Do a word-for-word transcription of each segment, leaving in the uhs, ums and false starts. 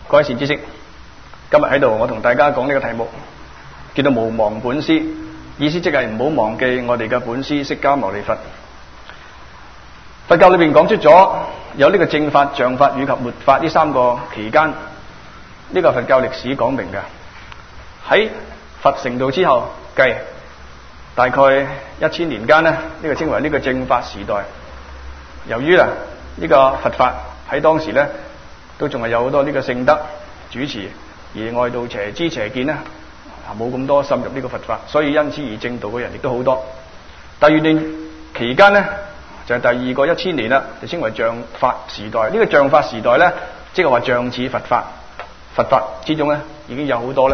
各位善知識，今日喺度我同大家講呢個題目叫做無忘本師，意思即係唔好忘記我哋嘅本師釋迦牟尼佛。佛教裏邊講出咗有呢個正法、像法以及末法呢三個期間，呢個佛教歷史講明嘅。喺佛成道之後計大概一千年間呢，呢個稱為呢個正法時代。由於啊呢個佛法喺當時呢都仲係有好多呢個聖德主持，而外道邪知邪見呢冇咁多滲入呢個佛法，所以因此而正道嘅人亦都好多。第二段期間呢就係第二個一千年啦，就稱為像法時代。呢個像法時代呢，即係話像似佛法，佛法之中呢已經有好多呢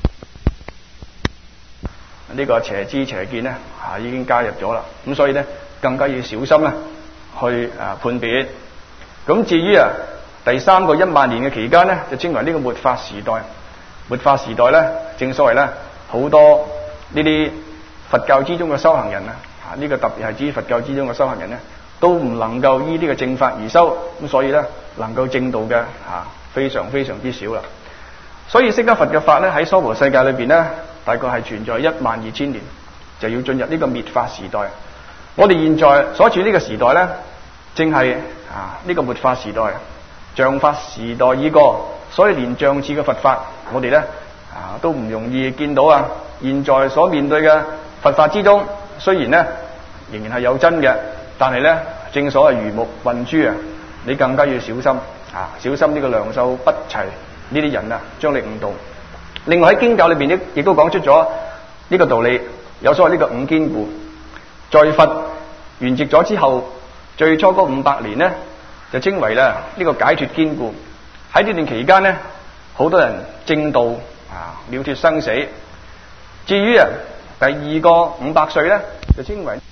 呢個邪知邪見呢啊已經加入咗啦。咁所以呢更加要小心啦去啊判別。咁至於啊第三個一萬年嘅期間呢，就稱為呢個末法時代。末法時代呢，正所謂呢，好多呢啲佛教之中嘅修行人啊，啊、這、呢個特別係指佛教之中嘅修行人呢，都唔能夠依呢個正法而修，咁所以呢，能夠正道嘅啊非常非常之少啦。所以釋迦佛嘅法呢，喺娑婆世界裏邊呢，大概係存在一萬二千年，就要進入呢個滅法時代。我哋現在所處呢個時代呢，正係啊呢個末法時代。像法時代已過，所以連像似嘅佛法，我哋咧啊都唔容易見到啊。現在所面對嘅佛法之中，雖然咧仍然係有真嘅，但係咧正所謂魚目混珠啊，你更加要小心啊！小心呢個良莠不齊呢啲人啊，將你誤導。另外喺經教裏邊亦亦都講出咗呢個道理，有所謂呢個五堅固。在佛圓寂咗之後，最初嗰五百年呢，就稱為咧呢個解脫堅固。喺呢段期間呢，好多人正道啊，了脫生死。至於啊第二個五百歲呢，就稱為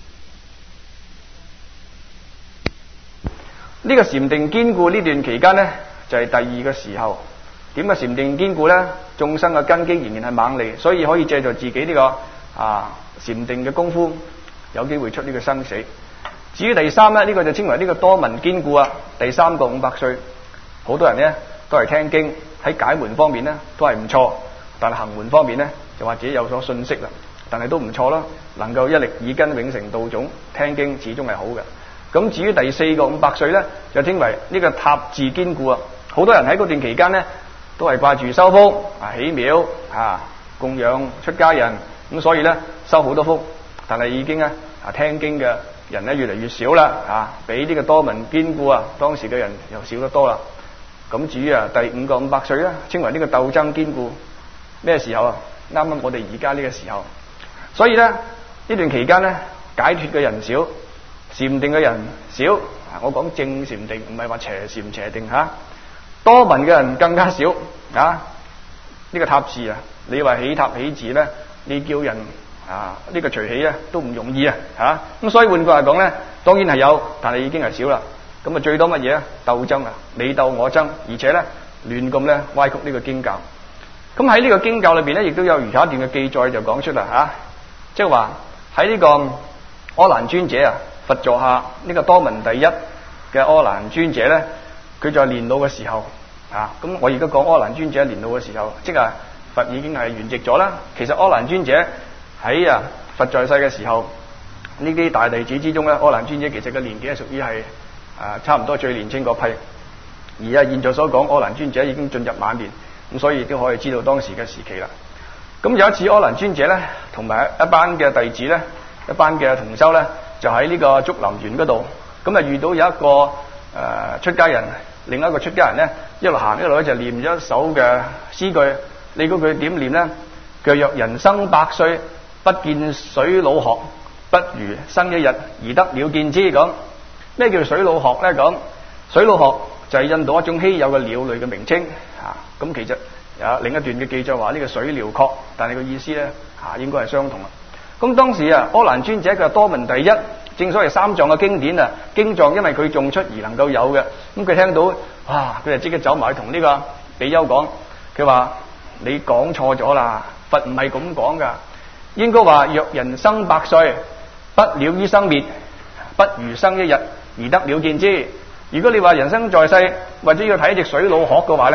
呢個禪定堅固。呢段期間呢，就係第二個時候。點解禪定堅固呢？眾生嘅根基仍然係猛利，所以可以借助自己呢個啊禪定嘅功夫，有機會出呢個生死。至於第三呢，呢個就稱為呢個多聞堅固啊。第三個五百歲，好多人呢都係聽經，喺解門方面呢都係唔錯，但係行門方面呢就或者有所遜色啦。但係都唔錯啦，能夠一力耳根永成道種，聽經始終係好嘅。咁至於第四個五百歲呢，就稱為呢個塔寺堅固啊。好多人喺嗰段期間呢都係掛住修福啊、起廟啊、供養出家人，咁所以呢修好多福，但係已經呢啊聽經嘅人咧越嚟越少啦，啊，比呢個多聞堅固啊，當時嘅人又少得多啦。咁至於啊第五個五百歲咧，稱為呢個鬥爭堅固。咩時候啊？啱啱我哋而家呢個時候。所以咧呢段期間咧，解脫嘅人少，禪定嘅人少。我講正禪定，唔係話邪禪邪定吓、啊。多聞嘅人更加少啊！呢、這個塔寺啊，你話起塔起寺咧，你叫人啊呢、這個隨起咧都唔容易啊吓。咁所以換句話講咧，當然係有，但係已經係少啦。咁啊最多乜嘢啊？鬥爭啊，你鬥我爭，而且咧亂咁咧歪曲呢個經教。咁喺呢個經教裏邊咧，亦都有如下一段嘅記載就講出啦吓，即係話喺呢個阿難尊者啊，佛座下呢個多聞第一嘅阿難尊者咧。佢在年老嘅時候，啊，咁我而家講阿難尊者年老嘅時候，即係佛已經係圓寂咗啦。其實阿難尊者喺啊佛在世嘅時候，呢啲大弟子之中咧，阿難尊者其實嘅年紀係屬於係啊差唔多最年輕嗰批。而啊現在所講阿難尊者已經進入晚年，咁所以亦都可以知道當時嘅時期啦。咁有一次阿難尊者咧，同埋一班嘅弟子咧，一班嘅同修咧，就喺呢個竹林園嗰度，咁啊遇到有一個誒、呃、出家人。另一個出家人咧，一路行一路咧就念咗一首嘅詩句。你估佢點念咧？佢若人生百歲，不見水老鶴，不如生一日而得了見之。咁咩叫水老鶴咧？講水老鶴就係印度一種稀有嘅鳥類嘅名稱啊。咁其實有另一段嘅記載話呢個水鳥鶴，但係個意思咧啊應該係相同啦。咁當時啊，阿難尊者佢係多聞第一。正所謂三藏嘅經典啊，經藏因為佢眾出而能夠有嘅，咁佢聽到哇，佢就即刻走埋去同呢個比丘講，佢話你講錯咗啦，佛唔係咁講噶，應該話若人生百歲，不了於生滅，不如生一日而得了見之。如果你話人生在世或者要睇一隻水老鶴嘅話咧，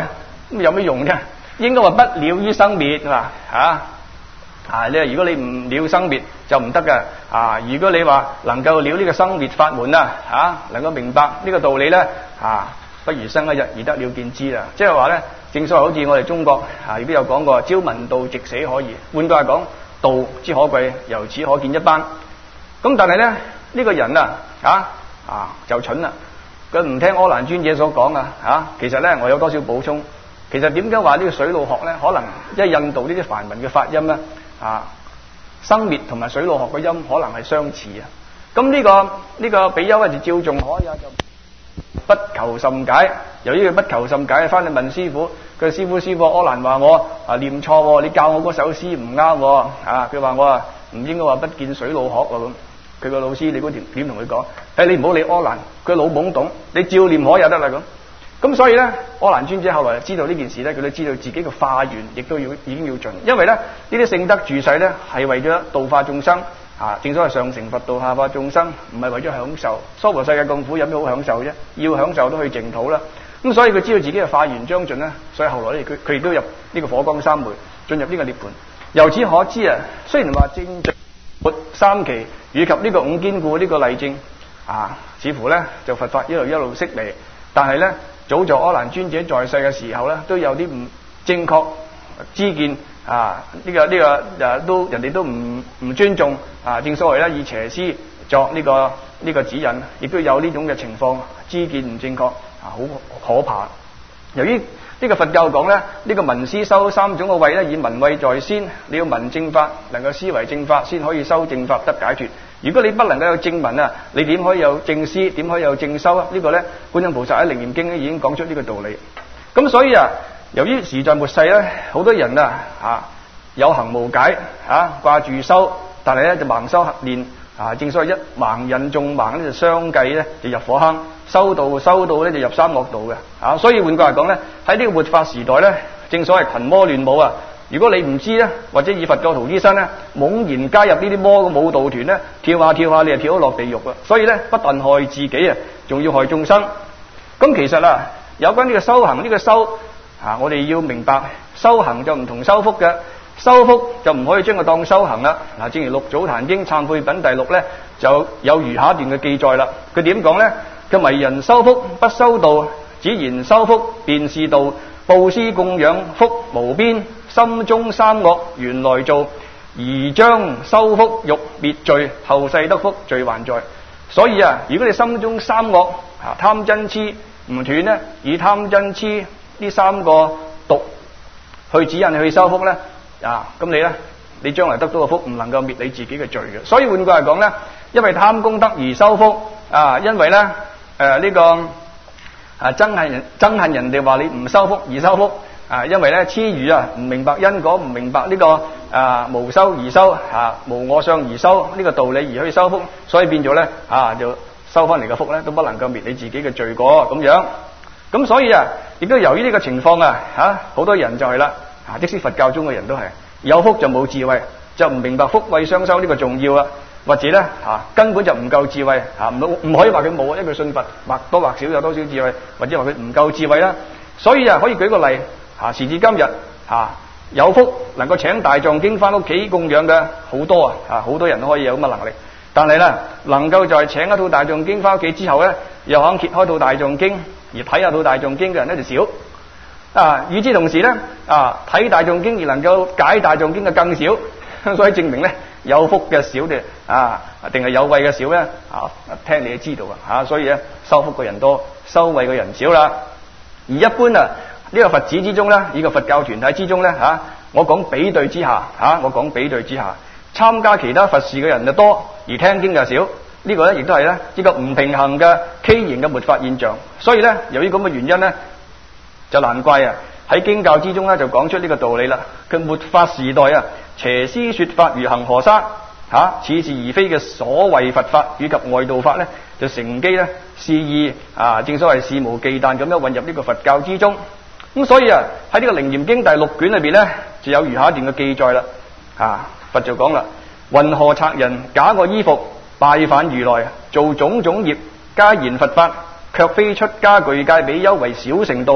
咁有咩用啫？應該話不了於生滅，係嘛嚇？啊！你如果你唔了生滅就唔得嘅啊！如果你話能夠了呢個生滅法門啊，嚇能夠明白呢個道理咧啊，不如生一日而得了見知啦。即係話咧，正所謂好似我哋中國啊，亦都有講過，朝聞道，夕死可矣。換句話講，道之可貴，由此可見一斑。咁但係咧，呢、這個人啊，啊啊就蠢啦，佢唔聽柯蘭尊者所講啊，嚇。其實咧，我有多少補充？其實點解話呢個水路學咧，可能即係印度呢啲梵文嘅發音咧？啊，生滅同埋水路學嘅音可能係相似啊！咁呢、這個呢、這個比丘就照仲可也就不求甚解。由於佢不求甚解，翻去問師傅，佢師傅師傅，柯蘭話我啊念錯，你教我嗰首詩唔啱啊！佢話我啊唔應該話不見水路學喎咁。佢個老師你估點點同佢講？誒你唔好理柯蘭，佢老懵懂，你照念可就得啦咁。咁所以咧，柯蘭尊者後來知道呢件事咧，佢都知道自己嘅化緣亦都要已經要盡，因為咧呢啲聖德住世咧係為咗度化眾生啊！正所謂上乘佛道，下化眾生，唔係為咗享受。娑婆世界咁苦，有咩好享受啫？要享受都去淨土啦。咁所以佢知道自己嘅化緣將盡咧，所以後來咧佢佢亦都入呢個火光三昧，進入呢個涅槃。由此可知啊，雖然話正盡末三期以及呢個五堅固呢個例證啊，似乎咧就佛法一路一路悉離，但係咧。早在柯蘭尊者在世嘅時候咧，都有啲唔正確知見啊！呢、這個呢、這個誒都人哋都唔唔尊重啊！正所謂咧，以邪師作呢、這個呢、這個指引，亦都有呢種嘅情況，知見唔正確啊，好可怕。由於呢個佛教講咧，呢、這個聞思修三種嘅慧咧，以聞慧在先，你要聞正法，能夠思維正法，先可以修正法得解脫。如果你不能夠有正聞啊，你點可以有正思？點可以有正修啊？這個、呢個咧，觀音菩薩喺《楞嚴經》咧已經講出呢個道理。咁所以啊，由於時在末世咧，好多人啊啊有行無解啊，掛住修，但係咧就盲修瞎練啊。正所謂一盲引眾盲咧，就相繼咧就入火坑，修道修到咧就入三惡道嘅啊。所以換句話講咧，喺呢個末法時代咧，正所謂群魔亂舞啊。如果你唔知咧，或者以佛教徒之身咧，懵然加入呢啲魔嘅舞蹈團咧，跳下跳下，你就跳咗落地獄啦。所以咧，不但害自己啊，仲要害眾生。咁其實啊，有關呢個修行呢、呢個修啊，我哋要明白，修行就唔同修福嘅，修福就唔可以將佢當修行啦。嗱，正如六祖壇經懺悔品第六咧，就有如下一段嘅記載啦。佢點講咧？佢迷人修福不修道，只言修福便是道，布施供養福無邊。心中三惡原來造，而將修福欲滅罪，後世得福罪還在。所以啊，如果你心中三惡啊貪嗔痴唔斷咧，以貪嗔痴呢三個毒去指引你去修福咧啊，咁你咧你將來得到嘅福唔能夠滅你自己嘅罪嘅。所以換句嚟講咧，因為貪功德而修福啊，因為咧誒呢、呃這個啊憎恨人憎恨人哋話你唔修福而修福。啊，因為咧痴愚啊，唔明白因果，唔明白呢、這個啊無修而修啊無我相而修呢、這個道理而去修福，所以變咗咧啊就收翻嚟嘅福咧都不能夠滅你自己嘅罪過咁樣。咁所以啊，亦都由於呢個情況啊，嚇好多人就係啦，啊即使佛教中嘅人都係有福就冇智慧，就唔明白福慧雙修呢個重要啊，或者咧嚇、啊、根本就唔夠智慧嚇，唔唔可以話佢冇啊，因為佢信佛或多或少有多少智慧，或者話佢唔夠智慧啦。所以啊，可以舉個例。啊！時至今日，啊有福能夠請大藏經翻屋企供養嘅好多啊！啊好多人都可以有咁嘅能力，但係咧能夠在請一套大藏經翻屋企之後咧，又肯揭開套大藏經而睇下套大藏經嘅人咧就少啊！與之同時咧啊睇大藏經而能夠解大藏經嘅更少，所以證明咧有福嘅少嘅啊，定係有慧嘅少咧啊？聽你就知道啊！所以咧修福嘅人多，修慧嘅人少啦。而一般啊。呢個佛子之中咧，呢個佛教團體之中咧，嚇我講比對之下，嚇我講比對之下，參加其他佛事嘅人就多，而聽經就少。呢個咧亦都係咧呢個唔平衡嘅畸形嘅末法現象。所以咧，由於咁嘅原因咧，就難怪啊喺經教之中咧就講出呢個道理啦。佢末法時代啊，邪師説法如恒河沙，嚇似是而非嘅所謂佛法以及外道法咧，就乘機咧肆意啊，正所謂肆無忌憚咁樣混入呢個佛教之中。咁所以啊，喺呢個《楞嚴經》第六卷裏邊咧，就有如下一段嘅記載啦。啊，佛就講啦：云何賊人假個衣服拜反如來，做種種業，皆言佛法，卻非出家具戒比丘為小乘道，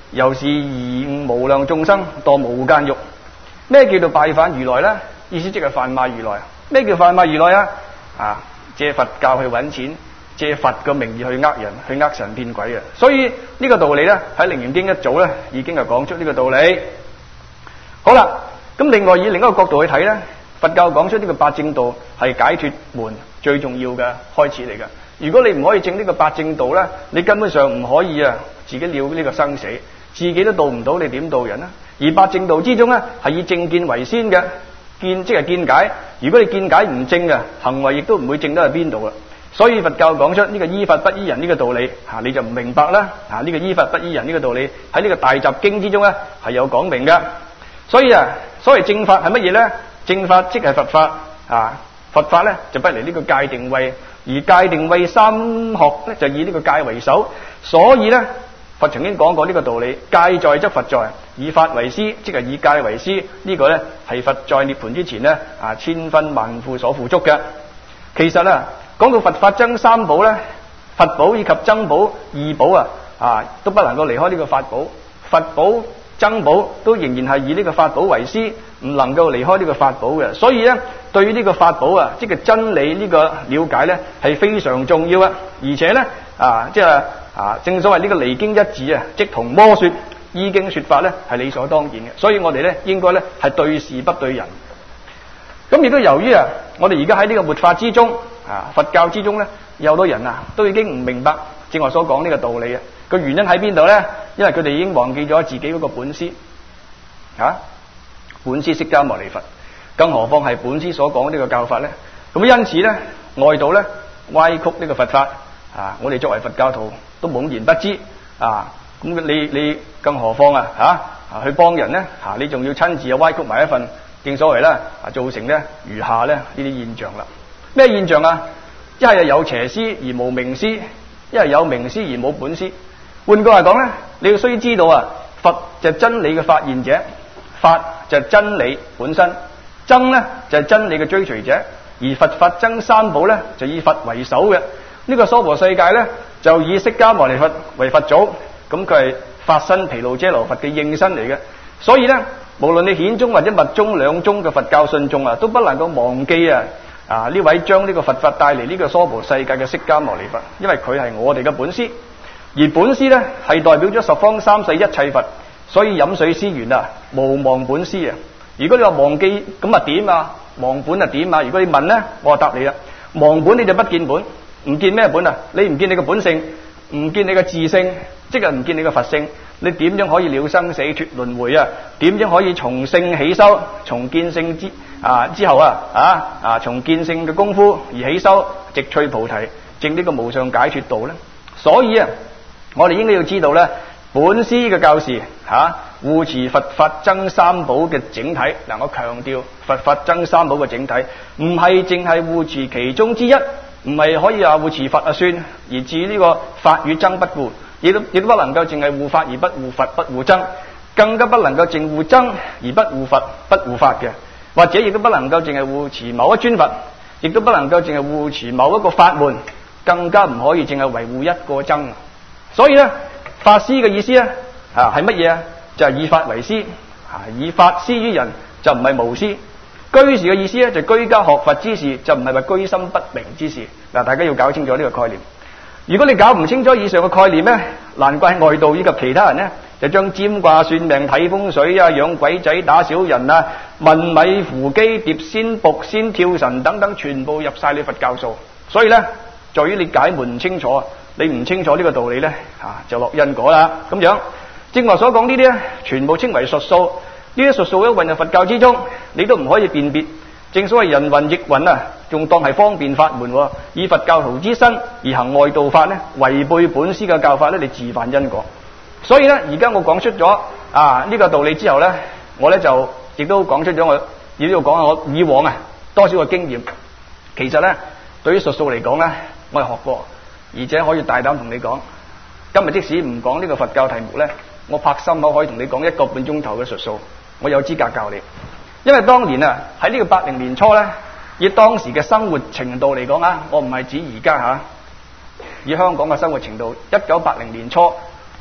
由是貽誤無量眾生墮無間獄。咩叫做拜反如來咧？意思即係販賣如來。咩叫販賣如來啊？啊，借佛教去揾錢，借佛嘅名義去呃人，去呃神騙鬼嘅。所以呢個道理咧喺《楞嚴經》一早咧已經係講出呢個道理。好啦，咁另外以另一個角度去睇咧，佛教講出呢個八正道係解脫門最重要嘅開始嚟嘅。如果你唔可以證呢個八正道咧，你根本上唔可以啊自己了呢個生死，自己都度唔到，你點度人啊？而八正道之中咧係以正見為先嘅，見即係見解。如果你見解唔正嘅，行為亦都唔會正得去邊度啦。所以佛教講出呢個依法不依人呢個道理，吓你就唔明白啦。吓呢個依法不依人呢個道理喺呢個大集經之中咧係有講明嘅。所以啊，所謂正法係乜嘢咧？正法即係佛法啊，佛法咧就不離呢個戒定慧，而戒定慧三學咧就以呢個戒為首。所以咧，佛曾經講過呢個道理：戒在則佛在，以法為師，即係以戒為師。呢個咧係佛在涅槃之前咧啊千分萬苦所付囑嘅。其實啊，講到佛法僧三寶咧，佛寶以及僧寶二寶啊啊都不能夠離開呢個法寶，佛寶僧寶都仍然係以呢個法寶為師，唔能夠離開呢個法寶嘅。所以咧，對於呢個法寶啊，即係真理呢個了解咧，係非常重要啊。而且咧啊，即係啊，正所謂呢個離經一字啊，即同魔說，依經說法咧係理所當然嘅。所以我哋咧應該咧係對事不對人。咁亦都由於啊，我哋而家喺呢個末法之中啊，佛教之中咧，有好多人啊都已經唔明白正話所講呢個道理啊。個原因喺邊度咧？因為佢哋已經忘記咗自己嗰個本師啊，本師釋迦牟尼佛，更何況係本師所講呢個教法咧。咁因此咧，外道咧歪曲呢個佛法啊，我哋作為佛教徒都懵然不知啊。咁你你更何況啊啊去幫人咧啊，你仲要親自啊歪曲埋一份，正所謂咧啊，造成咧如下咧呢啲現象啦。咩現象啊？一係有邪師而無明師，一係有明師而冇本師。換句話講咧，你要須知道啊，佛就係真理嘅發現者，法就係真理本身，僧咧就係真理嘅追隨者，而佛法僧三寶咧就以佛為首嘅。呢個娑婆世界咧就以釋迦牟尼佛為佛祖，咁佢係法身毗盧遮羅佛嘅應身嚟嘅。所以咧，無論你顯宗或者密宗兩宗嘅佛教信眾啊，都不能夠忘記啊啊呢位將呢個佛法帶嚟呢個娑婆世界嘅釋迦牟尼佛，因為佢係我哋嘅本師。而本師咧係代表咗十方三世一切佛，所以飲水思源啊，無忘本師啊。如果你話忘記咁啊點啊？忘本啊點啊？如果你問咧，我就答你啦。忘本你就不見本，唔見咩本啊？你唔見你嘅本性，唔見你嘅自性，即係唔見你嘅佛性。你點樣可以了生死脫輪迴啊？點樣可以從性起修，從見性之啊之後啊啊啊從見性嘅功夫而起修，直趣菩提，證呢個無上解脫道咧？所以啊，我哋應該要知道咧，本師嘅教示吓護持佛法僧三寶嘅整體。嗱，我強調佛法僧三寶嘅整體，唔係淨係護持其中之一，唔係可以話護持佛啊算，而至於呢個法與僧不顧，亦都亦都不能夠淨係護法而不護佛不護僧，更加不能夠淨護僧而不護佛不護法嘅，或者亦都不能夠淨係護持某一尊佛，亦都不能夠淨係護持某一個法門，更加唔可以淨係維護一個僧。所以咧，法師嘅意思咧啊係乜嘢啊？就係、是、以法為師，啊以法師於人就唔係無師。居士嘅意思咧就居家學佛之事，就唔係話居心不明之事。嗱，大家要搞清楚呢個概念。如果你搞唔清楚以上嘅概念咧，難怪外道以及其他人咧就將占卦算命睇風水啊、養鬼仔打小人啊、問米扶乩碟仙卜仙跳神等等，全部入晒你佛教數。所以咧，在於你解門唔清楚，你唔清楚呢個道理咧，啊就落因果啦。咁樣正話所講呢啲咧，全部稱為術數。呢啲術數一混入佛教之中，你都唔可以辨別。正所謂人云亦云啊，仲當係方便法門，以佛教徒之身而行外道法咧，違背本師嘅教法咧，你自犯因果。所以咧，而家我講出咗啊呢個道理之後咧，我咧就亦都講出咗我，亦都要講下我以往啊多少個經驗。其實咧，對於術數嚟講咧，我係學過，而且可以大膽同你講，今日即使唔講呢個佛教題目咧，我拍心口可以同你講一個半鐘頭嘅術數，我有資格教你。因為當年啊喺呢個八零年初咧，以當時嘅生活程度嚟講啊，我唔係指而家吓，以香港嘅生活程度，一九八零年初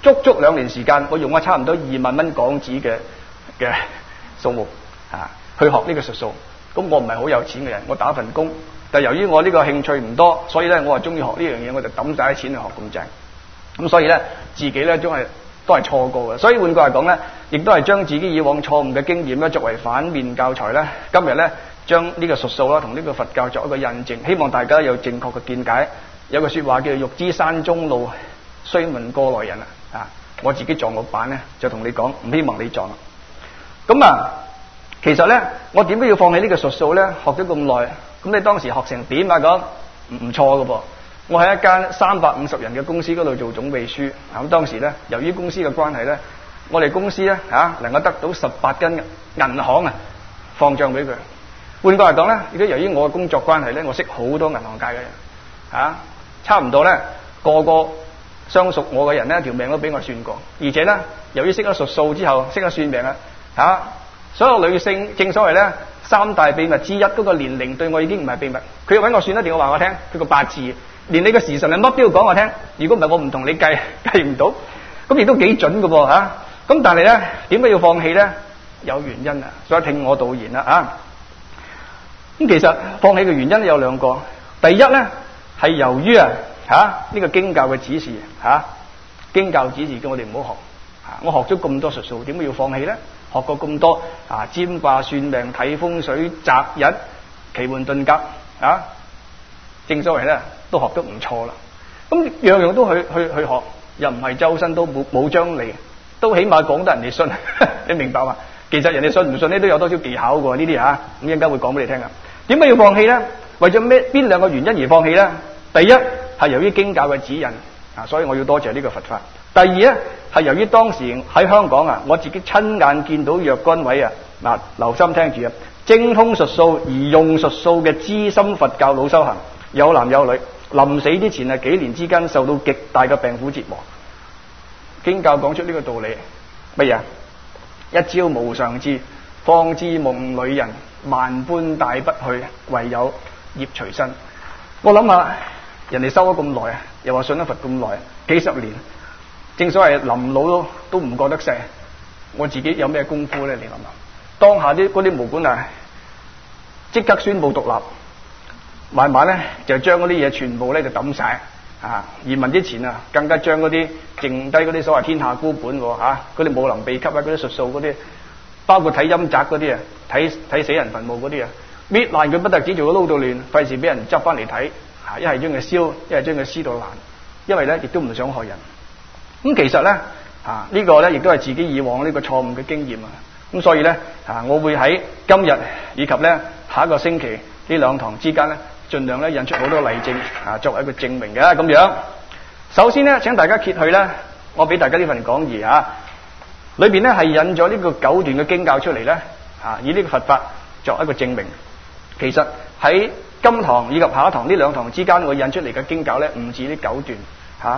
足足兩年時間，我用咗差唔多二萬蚊港紙嘅嘅數目啊，去學呢個術數。咁我唔係好有錢嘅人，我打份工，但係由於我呢個興趣唔多，所以咧我係中意學呢樣嘢，我就抌晒啲錢去學咁正。咁所以咧自己咧都係都係錯過嘅。所以換句話講咧，亦都係將自己以往錯誤嘅經驗咧作為反面教材咧。今日咧將呢個術數啦同呢個佛教作一個印證，希望大家有正確嘅見解。有個說話叫做欲知山中路，須問過來人啊！啊，我自己撞個板咧，就同你講，唔希望你撞。咁啊，其實咧，我點解要放棄呢個術數咧？學咗咁耐，咁你當時學成點啊？講唔唔錯噶噃。我喺一間三百五十人嘅公司嗰度做總秘書。咁當時咧，由於公司嘅關係咧，我哋公司咧啊，能夠得到十八間銀行啊放帳俾佢。換句話講咧，如果由於我嘅工作關係咧，我識好多銀行界嘅人啊。差唔多咧，個個相熟我嘅人咧，條命都俾我算過。而且咧，由於識咗術數之後，識咗算命啊，嚇所有女性正所謂咧三大秘密之一，嗰、那個年齡對我已經唔係秘密。佢要揾我算一定要話我聽，佢個八字，連你個時辰係乜都要講我聽。如果唔係，我唔同你計計唔到。咁亦都幾準嘅噃嚇。咁但係咧，點解要放棄咧？有原因啊，所以聽我導言啦啊。咁其實放棄嘅原因有兩個，第一咧。係由於啊嚇呢、這個經教嘅指示嚇、啊，經教指示叫我哋唔好學嚇、啊。我學咗咁多術數，點解要放棄咧？學過咁多啊，占卦、算命、睇風水、擇日、奇門遁甲啊，正所謂咧都學得唔錯啦。咁樣樣都去去去學，又唔係周身都冇冇張利，都起碼講得人哋信。你明白嘛？其實人哋信唔信咧都有多少技巧嘅呢啲嚇。咁一陣間會講俾你聽啊。點解要放棄咧？為咗咩？邊兩個原因而放棄咧？第一係由於經教嘅指引啊，所以我要多謝呢個佛法。第二咧係由於當時喺香港啊，我自己親眼見到若干位啊，嗱留心聽住啊，精通術數而用術數嘅資深佛教老修行，有男有女，臨死之前啊幾年之間受到極大嘅病苦折磨。經教講出呢個道理乜嘢？一朝無常至，方知夢裏人，萬般帶不去，唯有業隨身。我諗下。人哋修咗咁耐啊，又話信咗佛咁耐，幾十年，正所謂臨老都都唔覺得細。我自己有咩功夫咧？你諗下，當下啲嗰啲武館啊，即刻宣布獨立，慢慢咧就將嗰啲嘢全部咧就抌晒啊！移民之前啊，更加將嗰啲剩低嗰啲所謂天下孤本吓，嗰啲武林秘笈啊，嗰啲術數嗰啲，包括睇陰宅嗰啲啊，睇睇死人墳墓嗰啲啊，搣爛佢不特止，做咗撈到亂，費事俾人執翻嚟睇。一係將佢燒，一係將佢撕到爛，因為咧亦都唔想害人。咁其實咧啊呢個咧亦都係自己以往呢個錯誤嘅經驗啊。咁所以咧啊，我會喺今日以及咧下一個星期呢兩堂之間咧，盡量咧引出好多例證啊，作為一個證明嘅咁樣。首先咧，請大家揭去咧，我俾大家呢份講義啊，裏邊咧係引咗呢個九段嘅經教出嚟咧啊，以呢個佛法作為一個證明。其實喺今堂以及下一堂呢兩堂之間，我引出嚟嘅經教咧，唔止呢九段吓。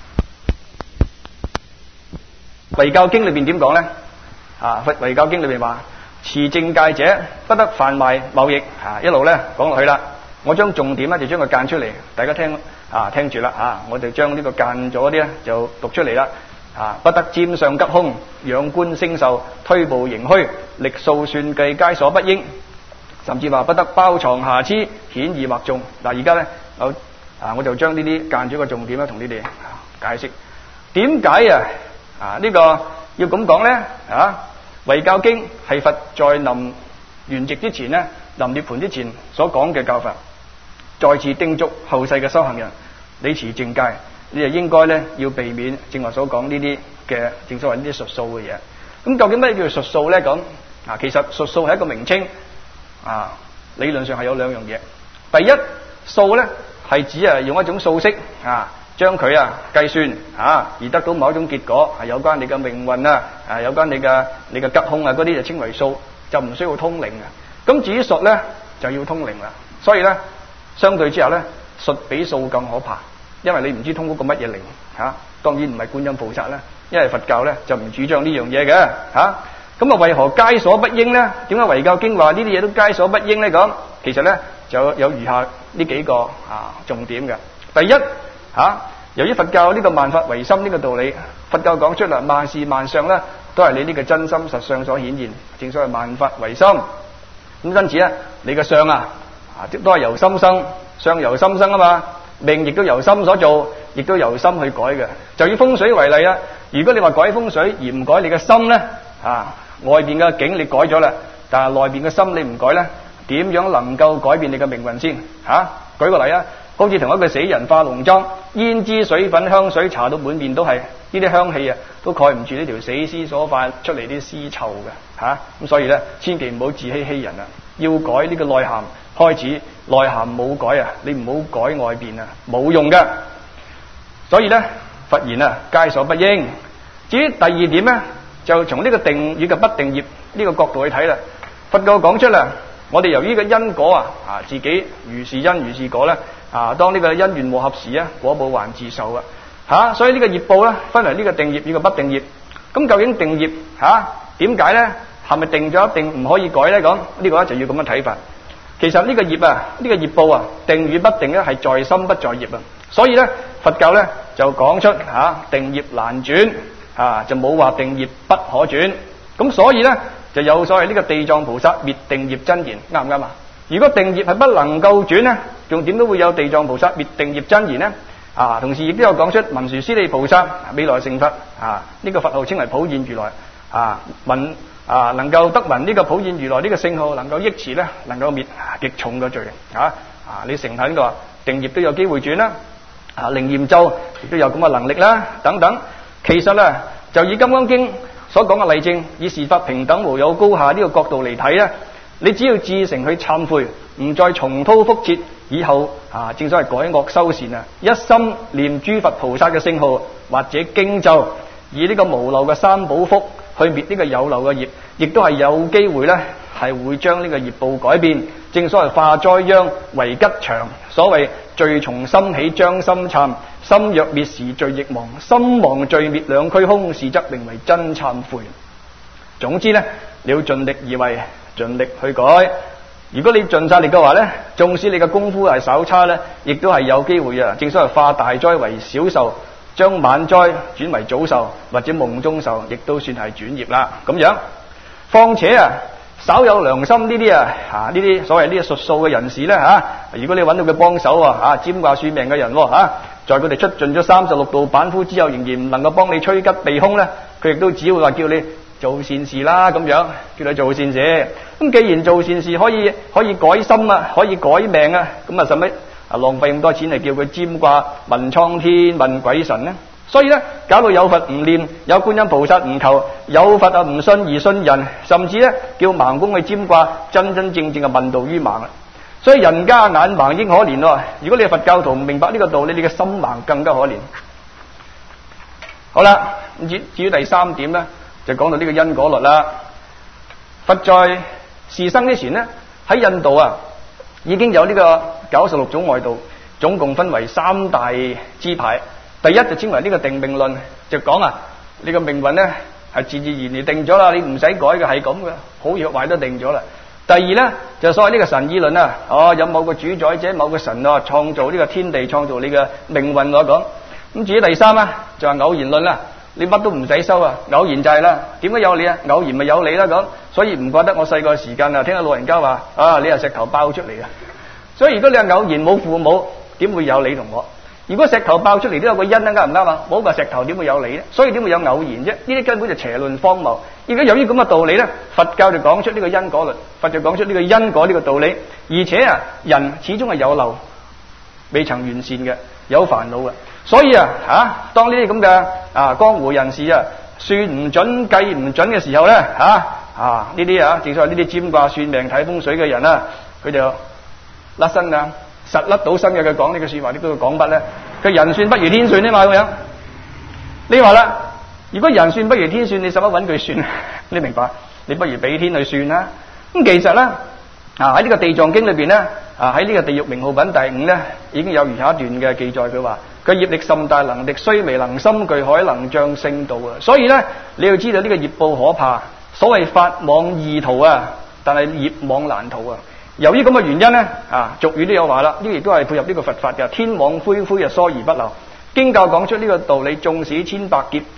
遺教經裏邊點講咧？啊，遺教經裏邊話：持正戒者，不得販賣貿易。啊，一路咧講落去啦。我將重點咧就將佢間出嚟，大家聽啊，聽住啦啊！我哋將呢個間咗啲咧就讀出嚟啦。啊，不得占相吉凶，仰觀星宿，推步盈虛，力數算計，皆所不應。甚至話不得包藏瑕疵，顯異惑眾。嗱，而家咧我啊，我就將呢啲間咗個重點咧，同你哋解釋點解啊啊呢個要咁講咧啊？遺教經係佛在臨圓寂之前咧，臨涅槃之前所講嘅教法，再次叮囑後世嘅修行人，你持正戒，你就應該咧要避免正話所講呢啲嘅正所謂呢啲術數嘅嘢。咁究竟咩叫術數咧？咁啊，其實術數係一個名稱。啊，理論上係有兩樣嘢。第一，數咧係指啊用一種數式啊，將佢啊計算啊，而得到某一種結果，係有關你嘅命運啊，啊有關你嘅你嘅吉凶啊，嗰啲就稱為數，就唔需要通靈嘅。咁至於術咧就要通靈啦。所以咧，相對之下咧，術比數更可怕，因為你唔知通嗰個乜嘢靈吓。當然唔係觀音菩薩啦，因為佛教咧就唔主張呢樣嘢嘅吓。咁啊，為何皆所不應咧？點解遺教經話呢啲嘢都皆所不應咧？咁其實咧就有，有餘下呢幾個啊重點嘅。第一嚇、啊，由於佛教呢個萬法唯心呢個道理， 佛教講出啦，萬事萬相咧都係你呢個真心實相所顯現，正所謂萬法唯心。咁因此咧，你嘅相啊，啊都係由心生，相由心生啊嘛，命亦都由心所做，亦都由心去改嘅。就以風水為例啦，如果你話改風水而唔改你嘅心咧，啊外邊嘅景你改咗啦，但係內邊嘅心你唔改咧，點樣能夠改變你嘅命運先？吓、啊，舉個例啊，好似同一個死人化濃妝，胭脂水粉香水搽到滿面都係，呢啲香氣啊，都蓋唔住呢條死屍所發出嚟啲屍臭嘅，吓、啊、咁所以咧，千祈唔好自欺欺人啊！要改呢個內涵，開始內涵冇改啊，你唔好改外邊啊，冇用嘅。所以咧，佛言啊，皆所不應。至於第二點咧，就從呢個定與嘅不定業呢個角度去睇啦。佛教講出啦，我哋由於個因果啊，啊自己如是因如是果咧，啊當呢個因緣和合時啊，果報還自受啊，吓，所以呢個業報咧，分為呢個定業與個不定業。咁究竟定業吓點解咧？係咪定咗一定唔可以改咧？講呢個咧就要咁樣睇法。其實呢個業啊，呢個業報啊，定與不定咧係在心不在業啊。所以咧，佛教咧就講出吓定業難轉啊，就冇話定業不可轉。咁所以咧就有所謂呢個地藏菩薩滅定業真言，啱唔啱啊？如果定業係不能夠轉咧，仲點都會有地藏菩薩滅定業真言咧？啊，同時亦都有講出文殊師利菩薩未來成佛啊，呢個佛號稱為普現如來啊，聞啊能夠得聞呢個普現如來呢個聖號，能夠憶持咧，能夠滅極重嘅罪啊啊！你成喺度定業都有機會轉啦，啊靈驗咒亦都有咁嘅能力啦，等等。其實咧就以《金剛經》所講嘅例證，以事法平等無有高下呢個角度嚟睇咧，你只要至誠去懺悔，唔再重蹈覆轍，以後啊正所謂改惡修善啊，一心念諸佛菩薩嘅聖號或者經咒，以呢個無漏嘅三寶福去滅呢個有漏嘅業，亦都係有機會咧係會將呢個業報改變。正所謂化災殃為吉祥，所謂罪從心起將心懺，心若滅時罪亦亡，心亡罪滅兩俱空，是則名為真懺悔。總之咧，你要盡力而為，盡力去改。如果你盡晒力嘅話咧，縱使你嘅功夫係稍差咧，亦都係有機會啊！正所謂化大災為小壽，將晚災轉為早壽，或者夢中壽，亦都算係轉業啦。咁樣，況且啊，稍有良心呢啲啊，啊呢啲所謂呢啲術數嘅人士咧嚇、啊，如果你揾到佢幫手啊，啊占卦算命嘅人喎、啊、在佢哋出盡咗三十六道板斧之後，仍然唔能夠幫你趨吉避凶咧，佢亦都只會話叫你做善事啦，咁樣叫你做善事。咁既然做善事可以可以改心啊，可以改命啊，咁啊使乜啊浪費咁多錢嚟叫佢占卦問蒼天問鬼神呢？所以咧，搞到有佛唔念，有觀音菩薩唔求，有佛啊唔信而信人，甚至咧叫盲公去占卦，真真正正嘅問道於盲啦。所以人家眼盲應可憐咯。如果你係佛教徒唔明白呢個道理，你嘅心盲更加可憐。好啦，至至於第三點咧，就講到呢個因果律啦。佛在示生之前呢，喺印度啊已經有呢個九十六種外道，總共分為三大支派。第一就稱為呢個定命論，就講啊，你個命運咧係自自然然定咗啦，你唔使改嘅，係咁嘅，好與壞都定咗啦。第二咧就所謂呢個神意論啊，哦有某個主宰者某個神啊創造呢個天地，創造你嘅命運我講。咁至於第三啊就係偶然論啦，你乜都唔使收啊，偶然就係啦。點解有你啊？偶然咪有你啦咁。所以唔怪得我細個時間啊，聽到老人家話啊，你係石頭爆出嚟嘅。所以如果你係偶然冇父母，點會有你同我？如果石頭爆出嚟都有個因啊，啱唔啱啊？冇個石頭點會有你呢？所以點會有偶然啫？呢啲根本就邪論荒謬。而家由於咁嘅道理咧，佛教就講出呢個因果律，佛就講出呢個因果呢個道理。而且啊，人始終係有漏，未曾完善嘅，有煩惱嘅。所以啊，吓、啊、當呢啲咁嘅啊江湖人士啊算唔準計唔準嘅時候咧，吓啊呢啲啊，正所謂呢啲占卦算命睇風水嘅人啊，佢就甩身啊。實甩到身嘅，佢講呢句說話，呢個講法咧，佢人算不如天算啊嘛咁樣。你話啦，如果人算不如天算，你使乜揾佢算？你明白？你不如俾天去算啦。咁其實咧，啊喺呢個地藏經裏邊咧，啊喺呢個地獄名號品第五咧，已經有如下一段嘅記載，佢話佢業力甚大，能力雖微，能深具海，能將聖道啊。所以咧，你要知道呢個業報可怕。所謂法網易逃啊，但係業網難逃啊。由於咁嘅原因咧，啊俗語都有話啦，呢個亦都係配合呢個佛法嘅，天網恢恢啊，疏而不漏。經教講出呢個道理，縱使千百劫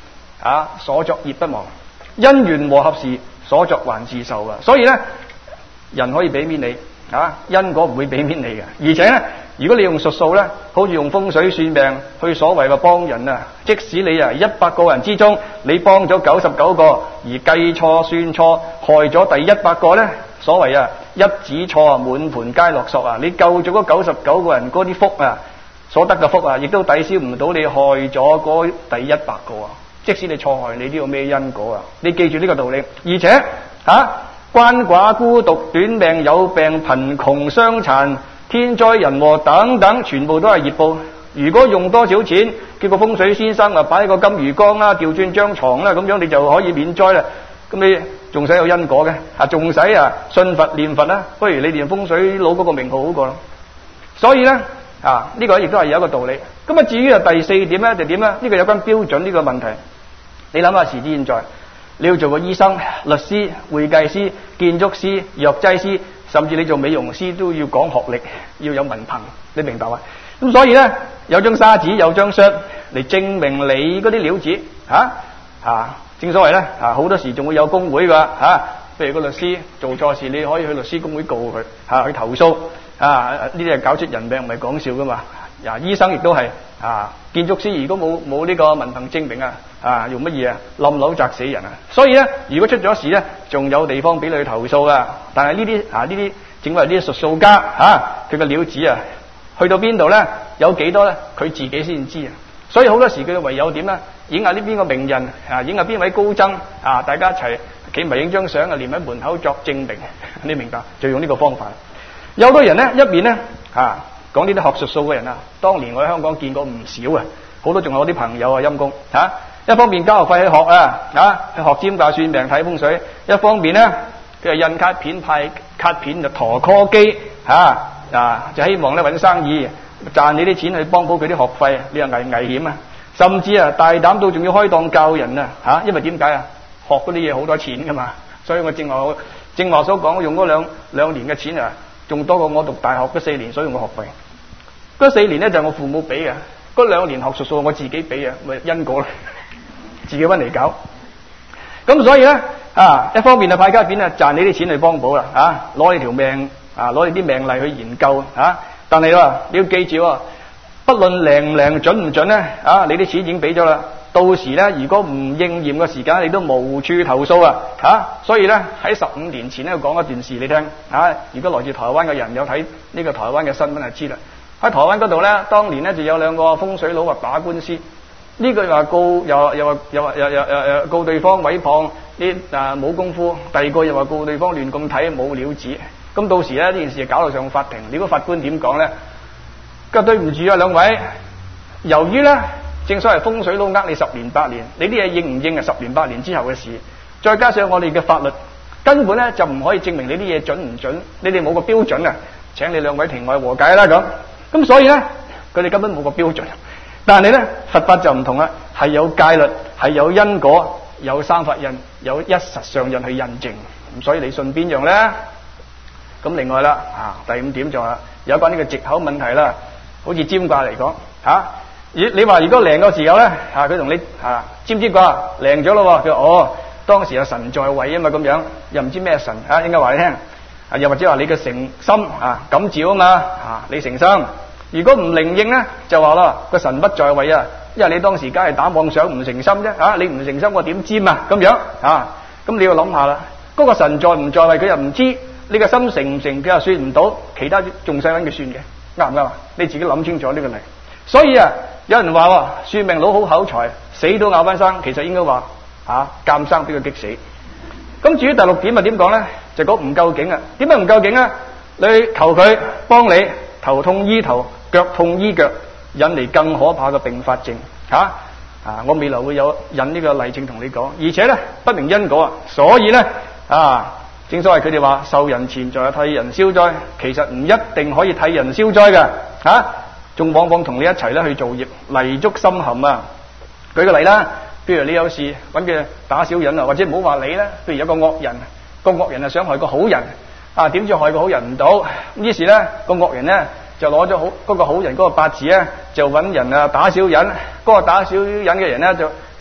啊，所作業不忘，因緣和合時所作還是受啊。所以咧，人可以俾面你啊，因果唔會俾面你嘅。而且咧，如果你用術數咧，好似用風水算命去所謂嘅幫人啊，即使你啊一百個人之中，你幫咗九十九個，而計錯算錯，害咗第一百個咧，所謂啊一子錯啊，滿盤皆落索啊，你救咗嗰九十九個人嗰啲福啊，所得嘅福啊，亦都抵消唔到你害咗嗰第一百個啊。即使你錯害，你都要咩因果啊？你記住呢個道理。而且啊，鰥寡孤獨短命有病貧窮傷殘天災人禍等等，全部都係業報。如果用多少錢，叫個風水先生啊擺個金魚缸啦，調轉張床啦，咁樣你就可以免災啦。咁你仲使有因果嘅啊？仲使啊信佛念佛啦？不如你念風水佬嗰個名號好過啦。所以咧啊，呢個亦都係有一個道理。咁啊，至於啊第四點咧就點咧？呢個有關標準呢個問題。你諗下，時至現在，你要做個醫生、律師、會計師、建築師、藥劑師，甚至你做美容師都要講學歷，要有文憑，你明白嘛？咁所以咧，有張沙紙，有張相嚟證明你嗰啲料子嚇啊！正所謂咧啊，好多時仲會有公會㗎嚇。譬如個律師做錯事，你可以去律師公會告佢嚇，去投訴啊！呢啲係搞出人命，唔係講笑㗎嘛。啊，醫生亦都係啊，建築師如果冇冇呢個文憑證明啊，啊用乜嘢啊？冧樓砸死人啊！所以咧，如果出咗事咧，仲有地方俾你去投訴啊。但係呢啲啊，呢啲正為呢啲術數家嚇，佢個料子啊，去到邊度咧，有幾多咧，佢自己先知啊。所以好多時佢唯有點咧，影下呢邊個名人啊，影下邊位高僧啊，大家一齊企埋影張相啊，連喺門口作證明，你明白？就用呢個方法。有好多人咧，一面咧啊。講呢啲學術數嘅人啊，當年我喺香港見過唔少啊，好多仲有啲朋友啊陰公嚇。一方面交學費去學啊，啊去學占卦算命睇風水；一方面咧佢係印卡片派卡片就陀 call 機嚇啊，就希望咧揾生意賺你啲錢去幫補佢啲學費，你又危危險啊！甚至啊大膽到仲要開檔教人啊嚇，因為點解啊？學嗰啲嘢好多錢噶嘛，所以我正話正話所講用嗰兩兩年嘅錢啊，仲多過我讀大學嗰四年所用嘅學費。嗰四年咧就係我父母俾嘅，嗰兩年學術數我自己俾啊，咪因果啦，自己搵嚟搞。咁所以咧啊，一方面啊派卡片啊賺你啲錢去幫補啦，啊攞你條命啊攞你啲命例去研究啊，但係啊你要記住啊，不論靈唔靈準唔準咧啊，你啲錢已經俾咗啦，到時咧如果唔應驗嘅時間，你都無處投訴啊嚇。所以咧喺十五年前咧講一段事你聽啊，如果來自台灣嘅人有睇呢個台灣嘅新聞就知啦。喺台灣嗰度咧，當年咧就有兩個風水佬話打官司，呢個又話告，又又話又話又又又又告對方毀謗啲啊冇功夫，第二個又話告對方亂咁睇冇料子。咁到時咧呢件事就搞到上法庭，你估法官點講咧？咁對唔住啊兩位，由於咧正所謂風水佬呃你十年八年，你啲嘢應唔應係十年八年之後嘅事，再加上我哋嘅法律根本咧就唔可以證明你啲嘢準唔準，你哋冇個標準啊！請你兩位庭外和解啦咁。咁所以咧，佢哋根本冇個標準。但係咧，佛法就唔同啦，係有戒律，係有因果，有三法印，有一實相印去印證。咁所以你信邊樣咧？咁另外啦，啊第五點就係有關呢個藉口問題啦。好似占卦嚟講，嚇，你你話如果靈嘅時候咧，啊佢同你啊占唔占卦靈咗咯喎？佢話哦，當時有神在位啊嘛，咁樣又唔知咩神啊，應該話你聽。啊，又或者話你嘅誠心啊感召啊嘛，啊你誠心。如果唔靈應咧，就話啦個神不在位啊，因為你當時梗係打妄想唔誠心啫，啊你唔誠心我點占啊咁樣啊？咁你要諗下啦，嗰個神在唔在位佢又唔知，你個心誠唔誠佢又算唔到，其他仲使揾佢算嘅，啱唔啱啊？你自己諗清楚呢個例。所以啊，有人話喎，算命佬好口才，死都咬翻生，其實應該話啊監生俾佢激死。咁至於第六點啊點講咧？就講唔夠勁啊！點解唔夠勁啊？你求佢幫你頭痛醫頭，腳痛醫腳，引嚟更可怕嘅併發症嚇啊，啊！我未來會有引呢個例證同你講，而且咧不明因果啊，所以咧啊，正所謂佢哋話受人錢財替人消災，其實唔一定可以替人消災嘅嚇，仲、啊、往往同你一齊咧去做業，泥足深陷啊！舉個例啦，譬如你有事揾佢打小人啊，或者唔好話你啦，譬如有個惡人。個惡人啊想害個好人啊，點知害個好人唔到，於是咧個惡人咧就攞咗好嗰個好人嗰個八字咧，就揾人啊打小人，嗰、嗰個打小人嘅人咧就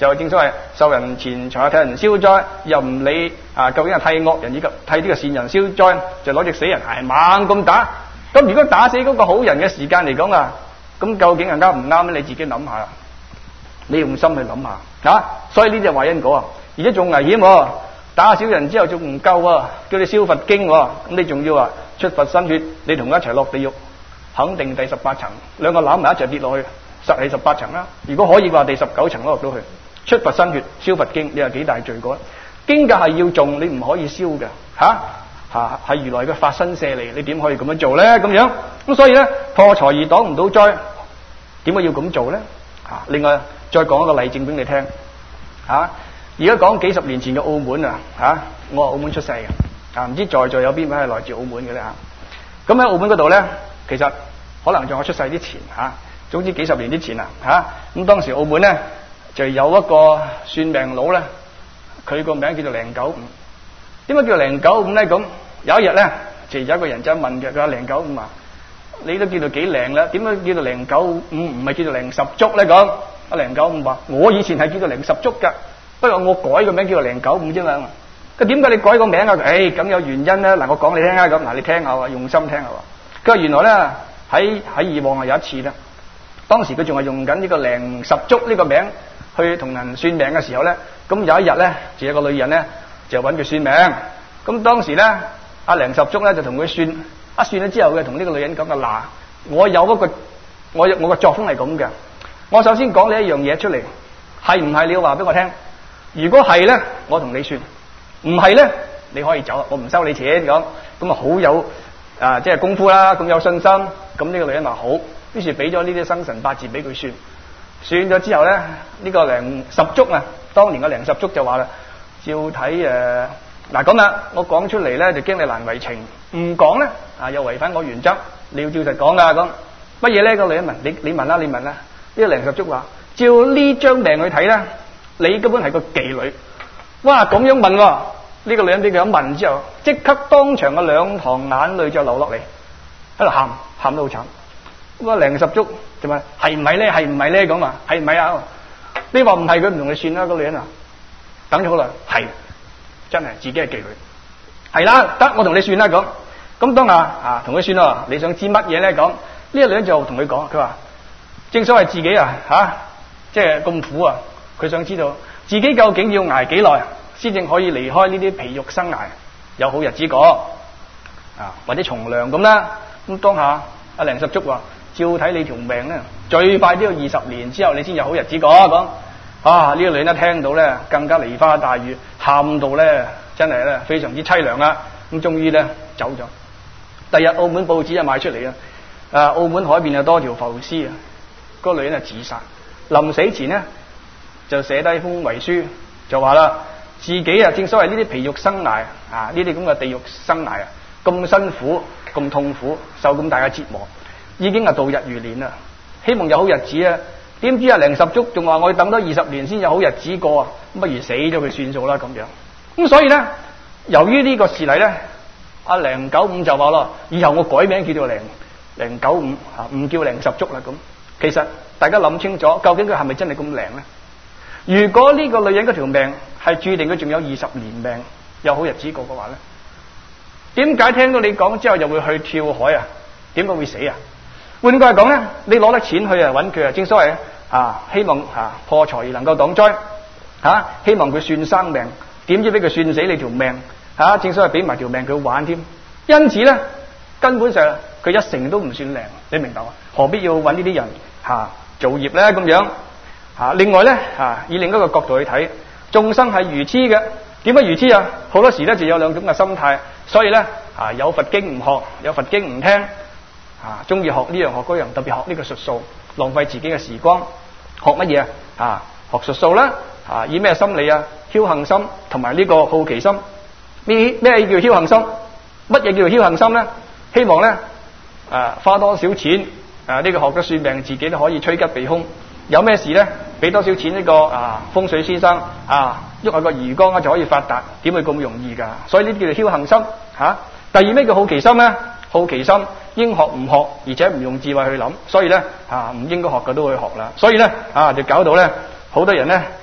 就正所謂受人錢財替人消災，又唔理啊究竟係替惡人以及替呢個善人消災，就攞隻死人係猛咁打。咁如果打死嗰個好人嘅時間嚟講啊，咁究竟係啱唔啱咧？你自己諗下啦，你用心去諗下啊。所以呢啲係壞因果啊，而且仲危險喎。打小人之後仲唔夠喎，叫你燒佛經喎，咁你仲要啊出佛身血，你同佢一齊落地獄，肯定第十八層，兩個攬埋一齊跌落去，實係十八層啦。如果可以嘅話，第十九層都落到去。出佛身血，燒佛經，你話幾大罪過？經格係要種，你唔可以燒嘅嚇嚇，係如來嘅法身舍利，你點可以咁樣做咧？咁樣咁所以咧，破財而擋唔到災，點解要咁做咧？嚇！另外再講一個例證俾你聽嚇。而家講幾十年前嘅澳門啊嚇，我係澳門出世嘅啊，唔知在座有邊位係來自澳門嘅咧嚇？咁喺澳門嗰度咧，其實可能在我出世之前嚇，總之幾十年之前啊嚇，咁當時澳門咧就有一個算命佬咧，佢個名叫做零九五。點解叫零九五咧？咁有一日咧，就有一個人就問嘅，佢話零九五啊，你都叫做幾靈啦？點解叫做零九五唔係叫做零十足咧？講阿零九五話：我以前係叫做零十足㗎。不過我改個名叫做零九五啫嘛。佢點解你改個名啊？誒咁有原因啦。嗱，我講你聽下咁。嗱，你聽下喎，用心聽下喎。佢話原來咧喺喺以往啊有一次咧，當時佢仲係用緊呢個零十足呢個名去同人算命嘅時候咧，咁有一日咧就有個女人咧就揾佢算命。咁當時咧阿零十足咧就同佢算，一算咗之後嘅同呢個女人講嘅嗱，我有嗰個我我個作風係咁嘅。我首先講你一樣嘢出嚟，係唔係你要話俾我聽？如果係咧，我同你算；唔係咧，你可以走，我唔收你錢咁。咁啊好有啊，即係功夫啦，咁有信心。咁呢個女人話好，於是俾咗呢啲生辰八字俾佢算。算咗之後咧，呢個零十足啊，當年嘅零十足就話啦，照睇誒嗱咁啦，我講出嚟咧就驚你難為情，唔講咧啊又違反我原則，你要照實講噶咁。乜嘢咧？個女人問你，你問啦，你問啦。呢個零十足話，照呢張命去睇咧。你根本係個妓女，哇咁樣問喎，呢個女人俾佢一問之後，即刻當場嘅兩行眼淚就流落嚟，喺度喊，喊得好慘。咁啊零十足就問係唔係咧？係唔係咧？咁啊係唔係啊？你話唔係佢唔同你算啦，個女人啊，等咗好耐，係真係自己係妓女，係啦，得我同你算啦咁。咁當下啊同佢算咯，你想知乜嘢咧？咁呢個女人就同佢講，佢話正所謂自己啊吓，即係咁苦啊。佢想知道自己究竟要捱幾耐先至可以離開呢啲皮肉生涯，有好日子過啊，或者從良咁啦。咁當下阿零十足話：照睇你條命咧，最快都要二十年之後你先有好日子過。講啊，呢個女人一聽到咧，更加梨花帶雨，喊到咧真係咧非常之凄涼啦。咁終於咧走咗。第日澳門報紙就賣出嚟啊！啊，澳門海邊有多條浮屍啊！嗰個女人係自殺，臨死前咧。就寫低封遺書，就話啦，自己啊，正所謂呢啲皮肉生涯啊，呢啲咁嘅地獄生涯啊，咁辛苦、咁痛苦、受咁大嘅折磨，已經係度日如年啦。希望有好日子啊，點知啊零十足仲話我要等多二十年先有好日子過啊，咁不如死咗佢算數啦咁樣。咁所以咧，由於呢個事例咧，阿零九五就話咯，以後我改名叫做零零九五啊，唔叫零十足啦咁。其實大家諗清楚，究竟佢係咪真係咁靈咧？如果呢個女人嗰條命係注定佢仲有二十年命有好日子過嘅話咧，點解聽到你講之後又會去跳海啊？點解會死啊？換句話講咧，你攞得錢去啊揾佢啊，正所謂啊，希望啊破財而能夠擋災啊，希望佢算生命，點知俾佢算死你條命啊？正所謂俾埋條命佢玩添，因此咧根本上佢一成都唔算靈，你明白嘛？何必要揾呢啲人吓做業咧咁樣？啊！另外咧，啊，以另一個角度去睇，眾生係愚痴嘅。點解愚痴啊？好多時咧就有兩種嘅心態，所以咧啊，有佛經唔學，有佛經唔聽，啊，中意學呢樣學嗰樣，特別學呢個術數，浪費自己嘅時光。學乜嘢啊？啊，學術數啦，啊，以咩心理啊？僥倖心同埋呢個好奇心。咩咩叫僥倖心？乜嘢叫做僥倖心咧？希望咧啊，花多少錢啊？呢個學咗算命，自己都可以趨吉避凶。有咩事咧？俾多少錢呢個啊風水先生啊，喐下個魚缸啊就可以發達，點會咁容易㗎？所以呢啲叫做僥倖心嚇、啊。第二咩叫好奇心咧？好奇心應學唔學，而且唔用智慧去諗，所以咧啊唔應該學嘅都會學啦。所以咧啊就搞到咧好多人咧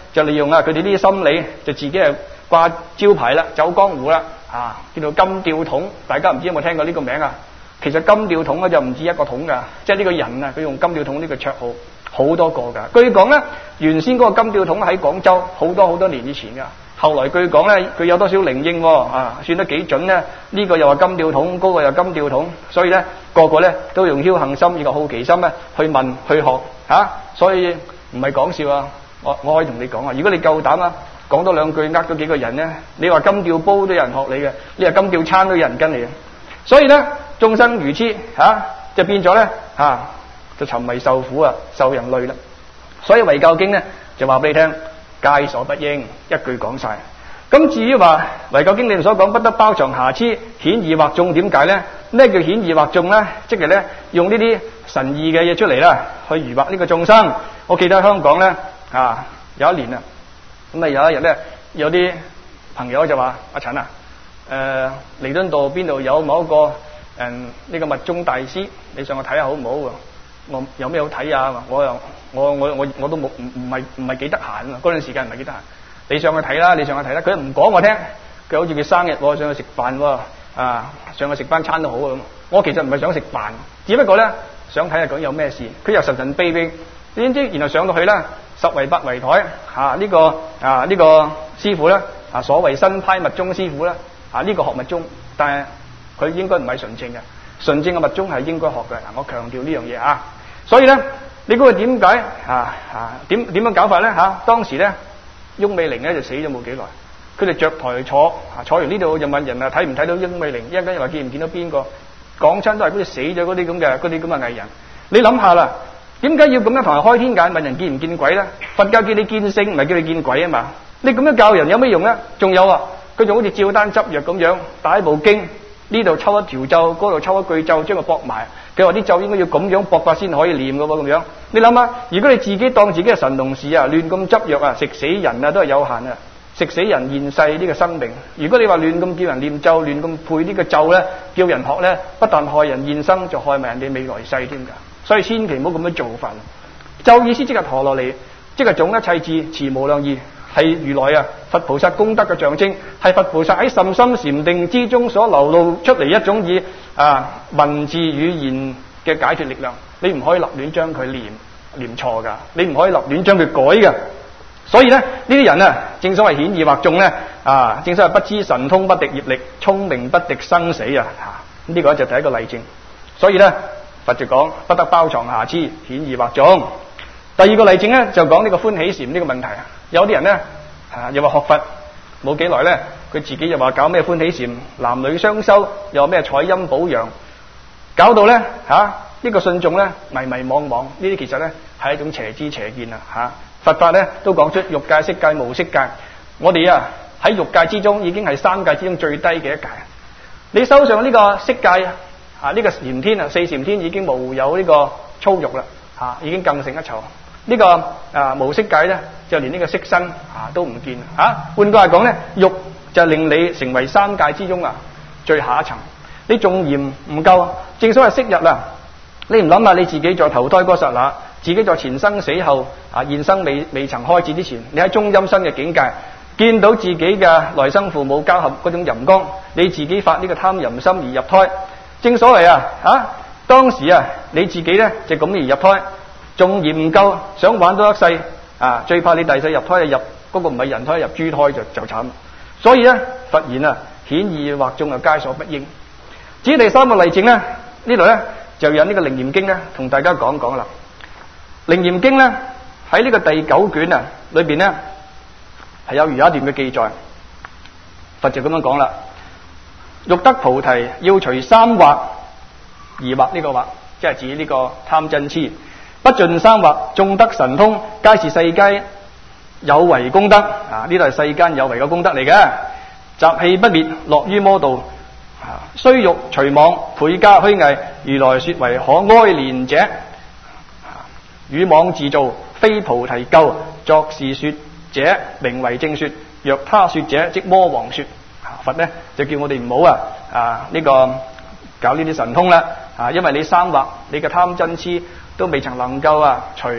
就利用啊佢哋呢啲心理，就自己係掛招牌啦，走江湖啦，啊叫做金吊桶。大家唔知有冇聽過呢個名啊？其實金吊桶咧就唔止一個桶噶，即係呢個人啊，佢用金吊桶呢個綽號好多個噶。據講咧，原先嗰個金吊桶喺廣州好多好多年以前噶。後來據講咧，佢有多少靈應喎？啊，算得幾準咧？呢個又話金吊桶，嗰個又金吊桶，所以咧個個咧都用僥倖心，呢個好奇心咧去問去學嚇，所以唔係講笑啊！我我可以同你講啊，如果你夠膽啊，講多兩句呃咗幾個人咧，你話金吊煲都有人學你嘅，你話金吊餐都有人跟你嘅，所以咧眾生如痴嚇，就變咗咧嚇，就沉迷受苦啊，受人累啦。所以遺教經咧就話俾你聽。戒所不應，一句講晒。咁至於話遺教經裏面所講不得包藏瑕疵，顯義惑眾，點解咧？咩叫顯義惑眾咧？即係咧用呢啲神異嘅嘢出嚟啦，去愚惑呢個眾生。我記得香港咧啊，有一年啊，咁啊有一日咧，有啲朋友就話：阿陳啊，誒彌敦道邊度有某一個誒呢、嗯這個密宗大師，你上去睇下好唔好？我有咩好睇啊？我又我我我我都冇唔唔係唔係幾得閒啊！嗰段時間唔係幾得閒，你上去睇啦，你上去睇啦。佢唔講我聽，佢好似佢生日喎，上去食飯喎，啊上去食翻餐都好啊咁。我其實唔係想食飯，只不過咧想睇下講有咩事。佢又神神秘秘，點知然後上到去啦，十圍八圍台嚇呢個啊呢、這個師傅咧啊所謂新派密宗師傅咧啊呢、這個學密宗，但係佢應該唔係純正嘅，純正嘅密宗係應該學嘅。嗱，我強調呢樣嘢啊。所以咧，你估佢點解啊啊？點點樣搞法咧？嚇、啊，當時咧，翁美玲咧就死咗冇幾耐，佢哋着台坐，啊、坐完呢度就問人啊，睇唔睇到翁美玲？一陣間又話見唔見到邊個？講親都係嗰啲死咗嗰啲咁嘅嗰啲咁嘅藝人。你諗下啦，點解要咁樣同人開天眼問人見唔見鬼咧？佛教叫你見性，唔係叫你見鬼啊嘛！你咁樣教人有咩用咧？仲有啊，佢仲好似照單執藥咁樣，打一部經，呢度抽一條咒，嗰度抽一句咒，將佢駁埋。佢話啲咒應該要咁樣駁法先可以念㗎喎，咁樣你諗下，如果你自己當自己係神農氏啊，亂咁執藥啊，食死人啊都係有限啊，食死人現世呢個生命。如果你話亂咁叫人念咒，亂咁配呢個咒咧，叫人學咧，不但害人現生，就害埋人哋未來世添㗎。所以千祈唔好咁樣做法。咒意思即係陀羅尼，即係總一切智，慈無量義，係如來啊佛菩薩功德嘅象徵，係佛菩薩喺甚深禪定之中所流露出嚟一種以啊文字語言嘅解脫力量。你唔可以立亂將佢念念錯噶，你唔可以立亂將佢改噶。所以咧呢啲人啊，正所謂顯義惑眾咧啊，正所謂不知神通不敵業力，聰明不敵生死啊。呢、這個就第一個例證。所以咧佛就講不得包藏瑕疵，顯義惑眾。第二個例證咧就講呢個歡喜禪呢個問題啊。有啲人咧啊又話學佛冇幾耐咧，佢自己又話搞咩歡喜禪，男女雙修，又話咩採陰補陽，搞到咧吓呢、啊這個信眾咧迷迷惘惘。呢啲其實咧係一種邪知邪見啊吓。佛法咧都講出欲界、色界、無色界。我哋啊喺欲界之中已經係三界之中最低嘅一界。你收上呢個色界啊，呢、這個禪天啊，四禪天已經無有呢個粗欲啦吓、啊，已經更勝一籌。呢、這個啊無色界咧，就連呢個色身啊都唔見啊。換句話講咧，欲就令你成為三界之中啊最下一層。你仲嫌唔夠？正所謂昔日啊，你唔諗下你自己在投胎嗰剎那，自己在前生死後啊現生未未曾開始之前，你喺中陰身嘅境界，見到自己嘅來生父母交合嗰種淫光，你自己發呢個貪淫心而入胎。正所謂啊啊，當時啊你自己咧就咁而入胎。仲嫌唔夠，想玩多一世啊！最怕你第世入胎就入嗰、那個唔係人胎，入豬胎就就慘。所以咧，佛言啊，顯義惑眾啊，皆所不應。至於第三個例證咧，呢度咧就引呢個《楞嚴經》咧，同大家講講啦。《楞嚴經》咧喺呢個第九卷啊裏邊咧係有如一段嘅記載，佛就咁樣講啦：欲得菩提，要除三惑，疑惑呢個惑，即係指呢個貪嗔癡。不盡三惑，眾得神通，皆是世間有為功德啊！呢度係世間有為嘅功德嚟嘅。習氣不滅，樂於魔道。啊，雖欲除妄，倍加虛偽。如來說為可哀憐者。啊，與妄自造，非菩提救。作是說者，名為正說。若他說者，即魔王說。啊，佛呢就叫我哋唔好啊啊呢、這個搞呢啲神通啦。啊，因為你三惑，你嘅貪嗔癡都未曾能夠啊除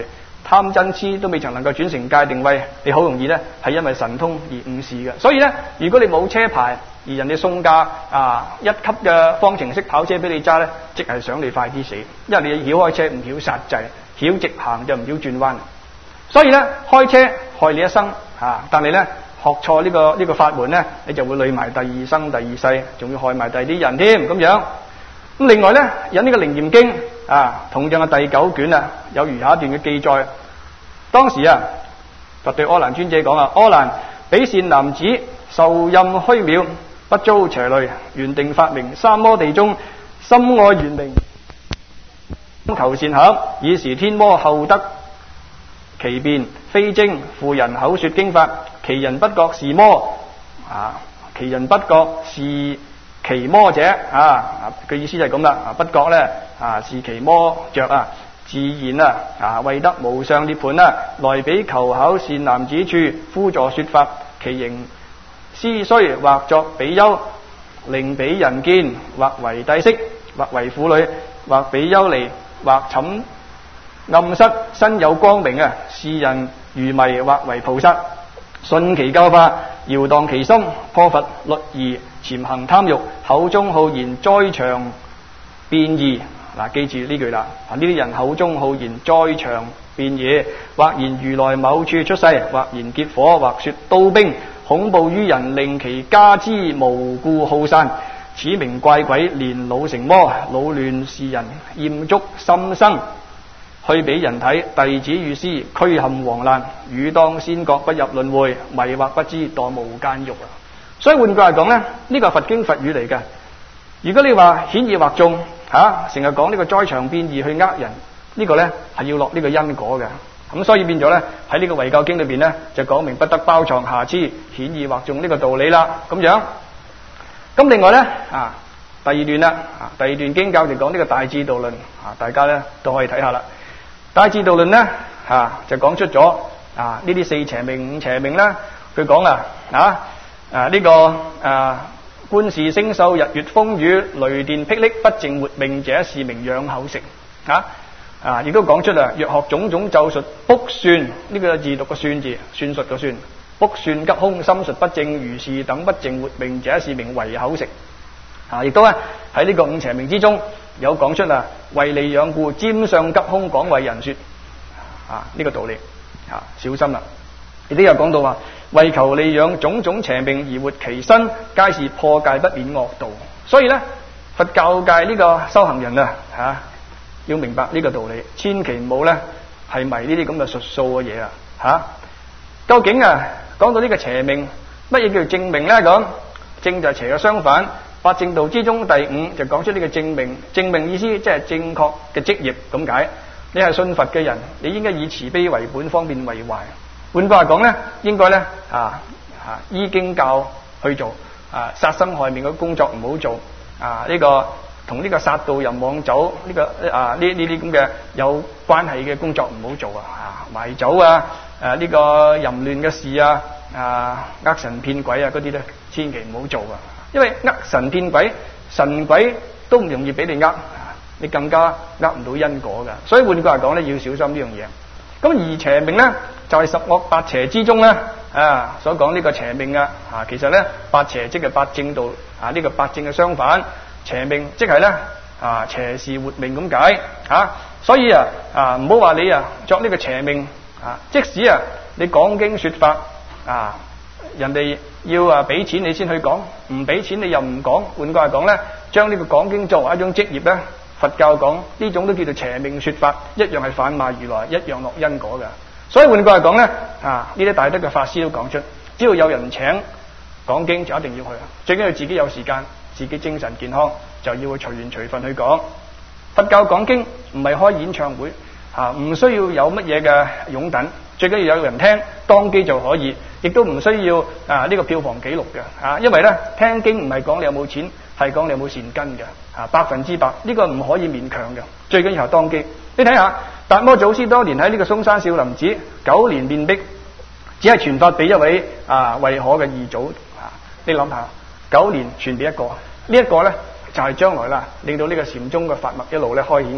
貪嗔痴都未曾能夠轉成戒定慧，你好容易咧係因為神通而誤事嘅。所以咧，如果你冇車牌，而人哋送架啊一級嘅方程式跑車俾你揸咧，即係想你快啲死，因為你曉開車唔曉煞掣，曉直行就唔曉轉彎。所以咧，開車害你一生啊，但係咧學錯呢個呢個法門咧，你就會累埋第二生第二世，仲要害埋第二啲人添咁樣。咁另外咧，引呢個《楞嚴經》啊，同樣嘅第九卷啊，有如下一段嘅記載。當時啊，佛對阿難尊者講啊，阿難，彼善男子受任虛渺，不遭邪累，原定發明三摩地中，心愛圓明，求善巧，以時天魔後得其變，非精附人口說經法，其人不覺是魔啊，其人不覺是其魔者啊，嘅意思就係咁啦，不覺咧啊是其魔着啊，自然啊啊為得無上涅槃啊，來彼求巧善男子處，輔助說法，其形師須或作比丘，令彼人見，或為帝釋，或為婦女，或比丘尼，或寢暗室，身有光明啊，是人如迷，或為菩薩，順其教化，搖蕩其心，破佛律儀，潛行貪欲，口中好言，災長變異。嗱，記住呢句啦。啊，呢啲人口中好言，災長變異，或言如來某處出世，或言劫火，或說刀兵，恐怖於人，令其家之無故耗散。此名怪鬼，年老成魔，擾亂世人，厭足心生。去俾人睇，弟子與師俱陷黃難，汝當先覺不入輪迴，迷惑不知墮無間獄啊！所以換句話講咧，呢、這個係佛經佛語嚟嘅。如果你話顯異惑眾吓，成日講呢個災長變異去呃人，這個、呢個咧係要落呢個因果嘅。咁所以變咗咧喺呢個遺教經裏邊咧就講明不得包藏瑕疵，顯異惑眾呢個道理啦。咁樣，咁另外咧啊第二段啦啊第二段經教就講呢個大智度論啊，大家咧都可以睇下啦。大智度論咧啊就講出咗啊呢啲四邪命五邪命啦，佢講啊啊啊呢、這個啊觀視星宿日月風雨雷電霹靂不淨活命者，是名養口食啊啊亦都講出啊若學種種咒術卜算呢、這個字讀個算字，算術個算，卜算吉凶心術不正如是等不淨活命者，是名為口食啊。亦都咧喺呢個五邪命之中有講出啊為利養故尖相吉凶講為人說啊呢、這個道理啊，小心啦。亦都有講到話為求利養種種邪命而活其身，皆是破戒不免惡道。所以咧佛教界呢個修行人啊吓要明白呢個道理，千祈唔好咧係迷呢啲咁嘅術數嘅嘢啊吓。究竟啊講到呢個邪命，乜嘢叫正命咧？咁正就係邪嘅相反。八正道之中第五就講出呢個正命，正命意思即係正確嘅職業咁解。你係信佛嘅人，你應該以慈悲為本，方便為懷。換句話講咧，應該咧啊啊依經教去做啊，殺生害命嘅工作唔好做啊，呢、這個同呢個殺盜淫妄酒呢、這個啊呢呢啲咁嘅有關係嘅工作唔好做啊，賣酒啊誒呢、啊這個淫亂嘅事啊啊呃神騙鬼啊嗰啲咧，千祈唔好做啊！因為呃神騙鬼，神鬼都唔容易俾你呃，你更加呃唔到因果噶。所以換句話講咧，要小心呢樣嘢。咁而邪命咧，就係、是、十惡八邪之中咧啊所講呢個邪命啊啊，其實咧八邪即係八正道啊，呢、這個八正嘅相反，邪命即係咧啊邪事活命咁解啊。所以啊啊唔好話你啊作呢個邪命啊，即使啊你講經說法啊。人哋要啊俾錢你先去講，唔俾錢你又唔講。換句話講咧，將呢個講經作為一種職業咧，佛教講呢種都叫做邪命說法，一樣係販賣如來，一樣落因果噶。所以換句話講咧，啊呢啲大德嘅法師都講出，只要有人請講經就一定要去，最緊要自己有時間，自己精神健康，就要去隨緣隨分去講。佛教講經唔係開演唱會啊，唔需要有乜嘢嘅擁躉，最緊要有人聽，當機就可以。亦都唔需要啊呢、這個票房紀錄嘅啊，因為咧聽經唔係講你有冇錢，係講你有冇善根嘅啊，百分之百呢、這個唔可以勉強嘅，最緊要係當機。你睇下達摩祖師當年喺呢個嵩山少林寺九年面壁，只係傳法俾一位啊慧可嘅二祖啊，你諗下九年傳俾一個，這個、呢一個咧就係、是、將來啦令到呢個禪宗嘅法脈一路咧開顯嘅人。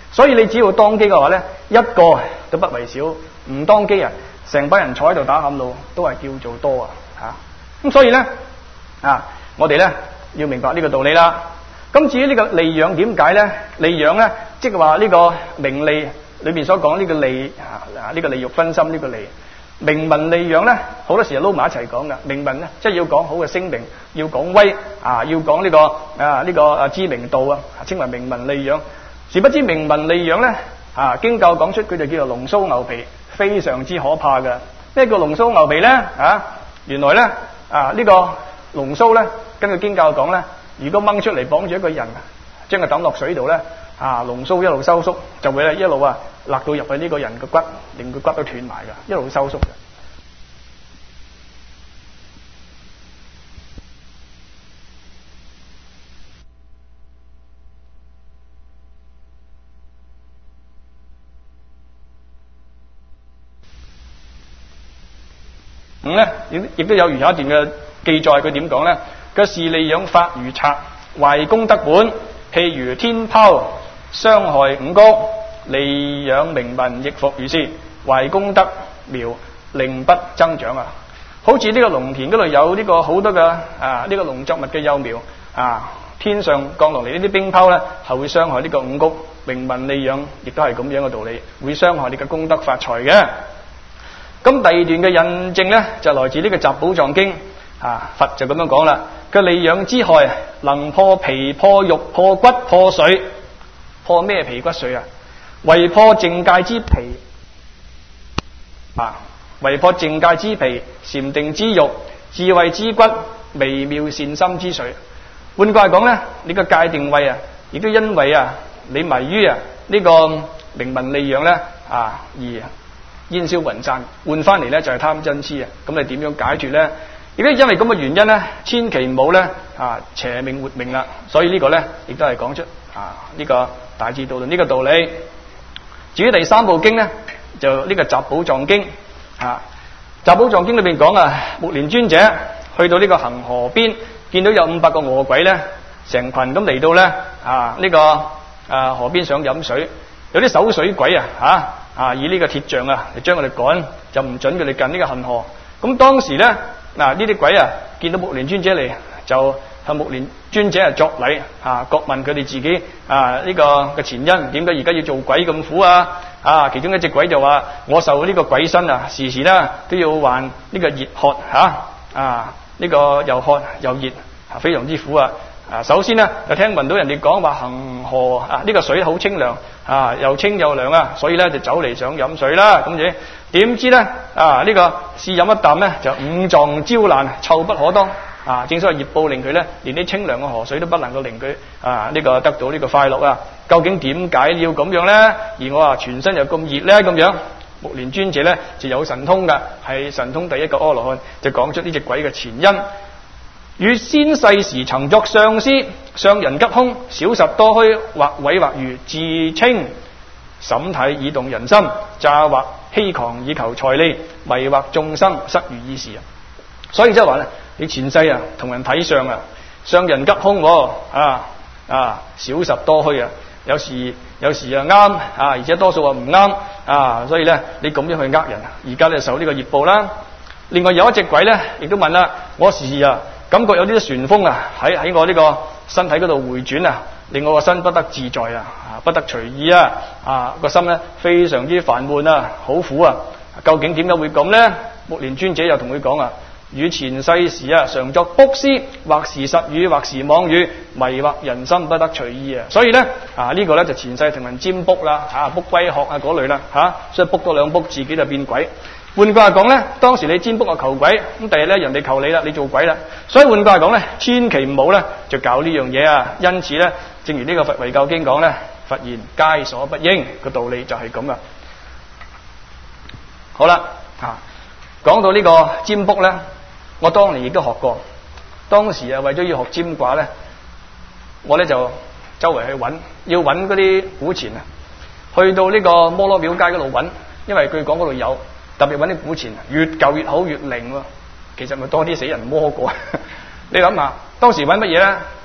所以你只要當機嘅話咧，一個都不為少，唔當機啊，成班人坐喺度打喊路，都係叫做多啊嚇。咁所以咧啊，我哋咧要明白呢個道理啦。咁至於呢個利養點解咧？利養咧，即係話呢個名利裏邊所講呢個利啊，呢個利欲熏心呢個利。名聞利養咧，好多時候撈埋一齊講噶。名聞咧，即係要講好嘅聲名，要講威啊，要講呢個啊呢個啊知名度啊，稱為名聞利養。殊不知名聞利養咧啊，經教講出佢就叫做龍鬚牛皮，非常之可怕嘅。咩叫龍鬚牛皮咧？啊，原來咧啊呢個龍鬚咧，根據經教講咧，如果掹出嚟綁住一個人，將佢抌落水度咧，啊龍鬚一路收縮，就會咧一路啊勒到入去呢個人嘅骨，令佢骨都斷埋噶，一路收縮嘅。咁咧亦亦都有如下一段嘅記載，佢點講咧？佢是利養法如賊，壞功德本，譬如天拋，傷害五穀。利養名聞亦復如是，壞功德苗，令不增長啊！好似呢個農田嗰度有呢個好多嘅啊呢個農作物嘅幼苗啊，天上降落嚟呢啲冰雹咧，係會傷害呢個五穀。名聞利養亦都係咁樣嘅道理，會傷害你嘅功德發財嘅。咁第二段嘅印證咧，就來自呢個《集寶藏經》啊，佛就咁樣講啦：佢利養之害，能破皮、破肉、破骨、破髓。破咩皮骨髓啊？為破淨界之皮啊，為破淨界之皮，禪定之肉，智慧之骨，微妙善心之髓。換句話講咧，你個界定位啊，亦都因為啊，你迷於啊呢個名聞利養咧啊而煙消雲散，換翻嚟咧就係貪嗔癡啊！咁你點樣解決咧？亦都因為咁嘅原因咧，千祈唔好咧啊邪命活命啦。所以呢個咧亦都係講出啊呢個大智度論呢個道理。至於第三部經咧，就呢個集寶藏經啊。集寶藏經裏邊講啊，目連尊者去到呢個恒河邊，見到有五百個餓鬼咧，成群咁嚟到咧啊呢、這個啊河邊想飲水，有啲守水鬼啊吓啊以呢個鐵杖啊嚟將佢哋趕，就唔准佢哋近呢個恒河。咁當時咧嗱呢啲鬼啊見到目連尊者嚟，就向目連尊者啊作禮啊，各問佢哋自己啊呢、這個嘅前因，點解而家要做鬼咁苦啊？啊，其中一隻鬼就話：我受呢個鬼身啊，時時啦都要患呢個熱渴吓啊，呢、這個又渴又熱，非常之苦啊！啊，首先呢，就聽聞到人哋講話恒河啊，呢、這個水好清涼啊，又清又涼啊，所以咧就走嚟想飲水啦。咁樣點知咧啊呢、這個試飲一啖咧，就五臟焦爛，臭不可當啊！正所謂業報令佢咧，連啲清涼嘅河水都不能夠令佢啊呢、這個得到呢個快樂啊！究竟點解要咁樣咧？而我話全身又咁熱咧？咁樣目連尊者咧就有神通噶，係神通第一個阿羅漢，就講出呢隻鬼嘅前因。與先世時曾作上師，上人吉凶，少實多虛，或偽或愚，自稱審體以動人心，詐惑欺狂以求財利，迷惑眾生失如意事啊！所以即係話咧，你前世啊同人睇相啊，上人吉凶啊啊，少實多虛啊，有時有時啊啱啊，而且多數啊唔啱啊，所以咧你咁樣去呃人，而家咧受呢個業報啦。另外有一隻鬼咧，亦都問啦，我時時啊感覺有啲旋風啊喺喺我呢個身體嗰度回轉啊，令我個身不得自在啊，不得隨意啊，啊個心咧非常之煩悶啊，好苦啊！究竟點解會咁咧？目連尊者又同佢講啊，與前世時啊常作卜施，或時實語，或時妄語，迷惑人心不得隨意啊！所以咧啊呢、這個咧就前世同人占卜啦，吓卜龜殼啊嗰類啦，吓、啊、所以卜多兩卜自己就變鬼。換句話講咧，當時你占卜啊求鬼，咁第日咧人哋求你啦，你做鬼啦。所以換句話講咧，千祈唔好咧就搞呢樣嘢啊！因此咧，正如呢個佛遺教經講咧，佛言皆所不應，個道理就係咁啊。好啦，啊講到呢個占卜咧，我當年亦都學過。當時啊為咗要學占卦咧，我咧就周圍去揾，要揾嗰啲古錢啊，去到呢個摩羅廟街嗰度揾，因為據講嗰度有。特別揾啲古錢，越舊越好越靈喎。其實咪多啲死人摸過。你諗下，當時揾乜嘢咧？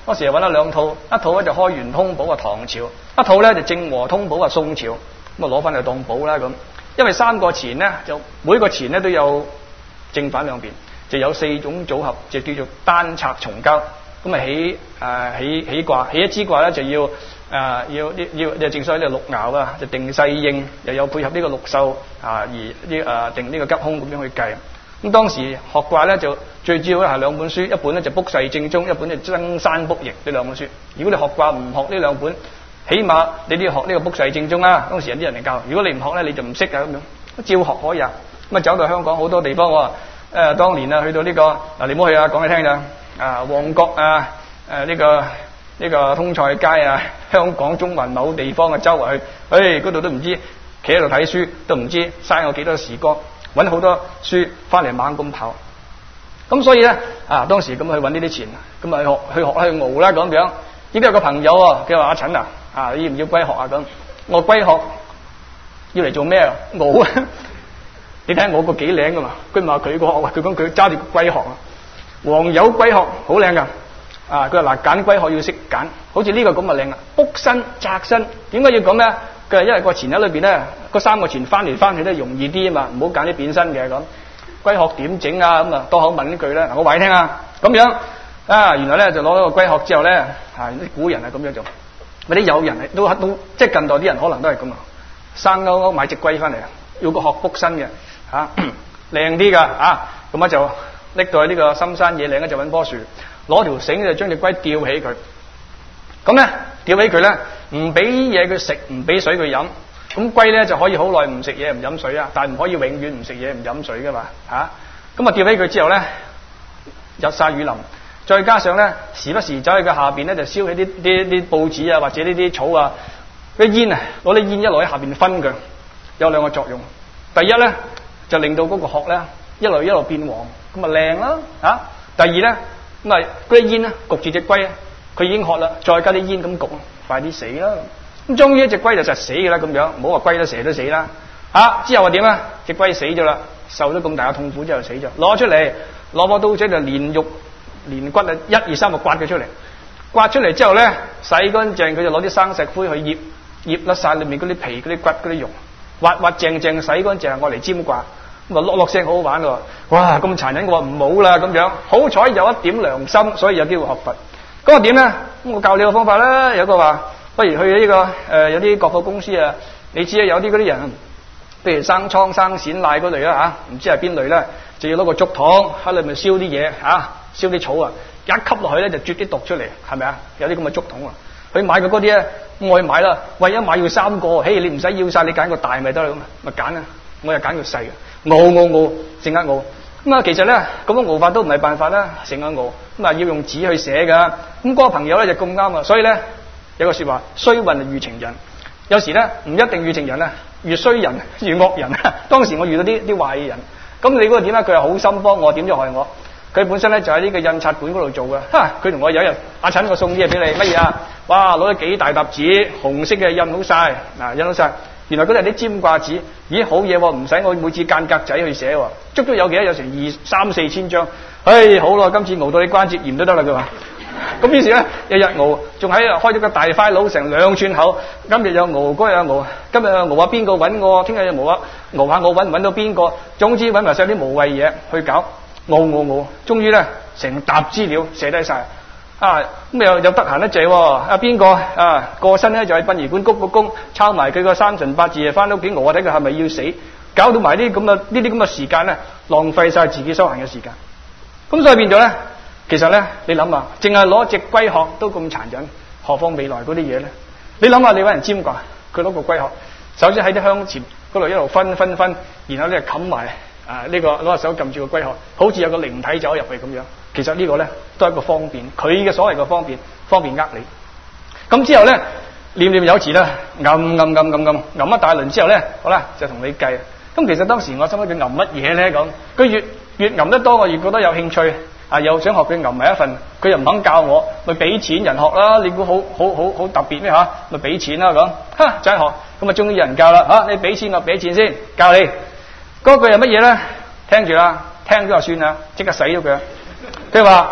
嗰時揾咗兩套，一套咧就開元通寶啊唐朝，一套咧就正和通寶啊宋朝，咁啊攞翻嚟當寶啦咁。因為三個錢咧就每個錢咧都有正反兩邊，就有四種組合，就叫做單拆重交。咁啊起誒起起卦，起一支卦咧就要誒、呃、要要要正所謂呢個六爻啊，就定勢應，又有配合呢個六獸啊，而呢誒、呃、定呢個吉凶咁樣去計。咁當時學卦咧就最主要咧係兩本書，一本咧就卜筮正宗，一本就增山卜形呢兩本書。如果你學卦唔學呢兩本，起碼你都要學呢個卜筮正宗啦。當時有啲人嚟教，如果你唔學咧，你就唔識啊咁樣。照學可以啊。咁啊走到香港好多地方，我話誒當年啊去到呢、這個嗱你唔好去啊，講你聽咋。啊，旺角啊，誒、啊、呢、這個呢、這個通菜街啊，香港中環某地方嘅周圍去，誒嗰度都唔知企喺度睇書，都唔知嘥我幾多時光，揾好多書翻嚟猛咁跑。咁所以咧啊，當時咁去揾呢啲錢，咁啊去學去學去熬啦咁樣。依家有個朋友啊，佢話阿陳啊，啊你要唔要歸學啊咁？我歸學要嚟做咩啊？熬啊！你睇下我個幾靚噶嘛？佢唔話佢個學，佢講佢揸住個歸學啊。黃油龜殼好靚噶，啊佢話嗱揀龜殼要識揀，好似呢個咁啊靚啊，卜身窄身，點解要咁咧？佢話因為個錢喺裏邊咧，嗰三個錢翻嚟翻去都容易啲啊嘛，唔好揀啲扁身嘅咁。龜殼點整啊？咁啊多口問呢句咧，我話你聽啊，咁樣啊原來咧就攞咗個龜殼之後咧，啊啲古人係咁樣做，嗰啲友人係都都即係近代啲人可能都係咁啊，生勾勾買隻龜翻嚟，要個殼卜身嘅，嚇靚啲噶啊，咁啊就。拎到去呢個深山野嶺咧，就揾棵樹，攞條繩就將隻龜吊起佢。咁咧吊起佢咧，唔俾嘢佢食，唔俾水佢飲。咁龜咧就可以好耐唔食嘢唔飲水啊，但係唔可以永遠唔食嘢唔飲水噶嘛嚇。咁啊吊起佢之後咧，日曬雨淋，再加上咧時不時走去佢下邊咧就燒起啲啲啲報紙啊或者呢啲草啊，啲煙啊攞啲煙一路喺下邊分佢，有兩個作用。第一咧就令到嗰個殼咧一路一路變黃。咁咪靚啦嚇！第二咧咁啊嗰啲煙咧焗住隻龜，佢已經渴啦，再加啲煙咁焗，快啲死啦！咁終於一隻龜就實死嘅啦咁樣，唔好話龜都蛇都死啦嚇、啊！之後話點啊？隻龜死咗啦，受咗咁大嘅痛苦之後死咗，攞出嚟攞把刀仔就連肉連骨啊，一二三就刮佢出嚟，刮出嚟之後咧洗乾淨，佢就攞啲生石灰去醃醃甩晒裏面嗰啲皮嗰啲骨嗰啲肉，滑滑淨淨洗乾淨，我嚟煎卦。咁啊落落聲好好玩喎！哇咁殘忍，我話唔好啦咁樣。好彩有一點良心，所以有機會學佛。咁我點咧？咁我教你個方法啦。有個話，不如去呢、這個誒、呃、有啲國貨公司啊，你知啊，有啲嗰啲人，譬如生瘡生癬賴嗰類啦嚇，唔知係邊類咧，就要攞個竹筒喺裏面燒啲嘢嚇，燒啲草啊，一吸落去咧就啜啲毒出嚟，係咪啊？有啲咁嘅竹筒啊，佢買嘅嗰啲咧，我去買啦。喂，一買要三個，嘿，你唔使要晒，你揀個大咪得啦咁，咪揀啊！我又揀個細嘅。熬熬熬，成日熬咁啊！其實咧咁樣熬法都唔係辦法啦，成日熬咁啊要用紙去寫噶。咁、那、嗰個朋友咧就咁啱啊，所以咧有個說話，衰運遇情人。有時咧唔一定遇情人啊，遇衰人、遇惡人啊。當時我遇到啲啲壞人，咁你嗰個點咧？佢係好心幫我，點咗害我？佢本身咧就喺呢個印刷館嗰度做嘅。哈！佢同我有一日，阿陳我送啲嘢俾你，乜嘢啊？哇！攞咗幾大沓紙，紅色嘅印好晒，嗱印好晒。原來嗰啲係啲占卦紙，咦好嘢喎，唔使我每次間格仔去寫喎，足足有幾多？有成二三四千張，唉好啦，今次熬到你關節炎都得啦佢話。咁於是咧日日熬，仲喺度開咗個大塊佬成兩寸厚，今日又熬，嗰日又熬，今日又熬下邊個揾我，聽日又熬下熬下我揾唔揾到邊個，總之揾埋晒啲無謂嘢去搞，熬熬熬，終於咧成沓資料寫低晒。啊咁又又得閒得滯喎！啊邊個啊過身咧就喺殯儀館鞠個躬，抄埋佢個生辰八字啊，翻屋企我睇佢係咪要死，搞到埋啲咁嘅呢啲咁嘅時間咧，浪費晒自己修行嘅時間。咁所以變咗咧，其實咧你諗下，淨係攞隻龜殼都咁殘忍，何況未來嗰啲嘢咧？你諗下，你揾人占卦，佢攞個龜殼，首先喺啲香錢嗰度一路分分分，然後咧冚埋啊呢、這個攞手撳住個龜殼，好似有個靈體走入去咁樣。其實呢個咧都係一個方便，佢嘅所謂嘅方便，方便呃你。咁之後咧念念有詞啦，揞揞揞揞揞揞一大輪之後咧，好啦就同你計。咁其實當時我心諗佢揞乜嘢咧咁，佢越越揞得多，我越覺得有興趣，啊又想學佢揞埋一份，佢又唔肯教我，咪俾錢人學啦。你估好好好好特別咩嚇？咪俾錢啦咁，哈就係學。咁啊終於有人教啦嚇，你俾錢我俾錢先教你。嗰句係乜嘢咧？聽住啦，聽咗就算啦，即刻洗咗佢。佢話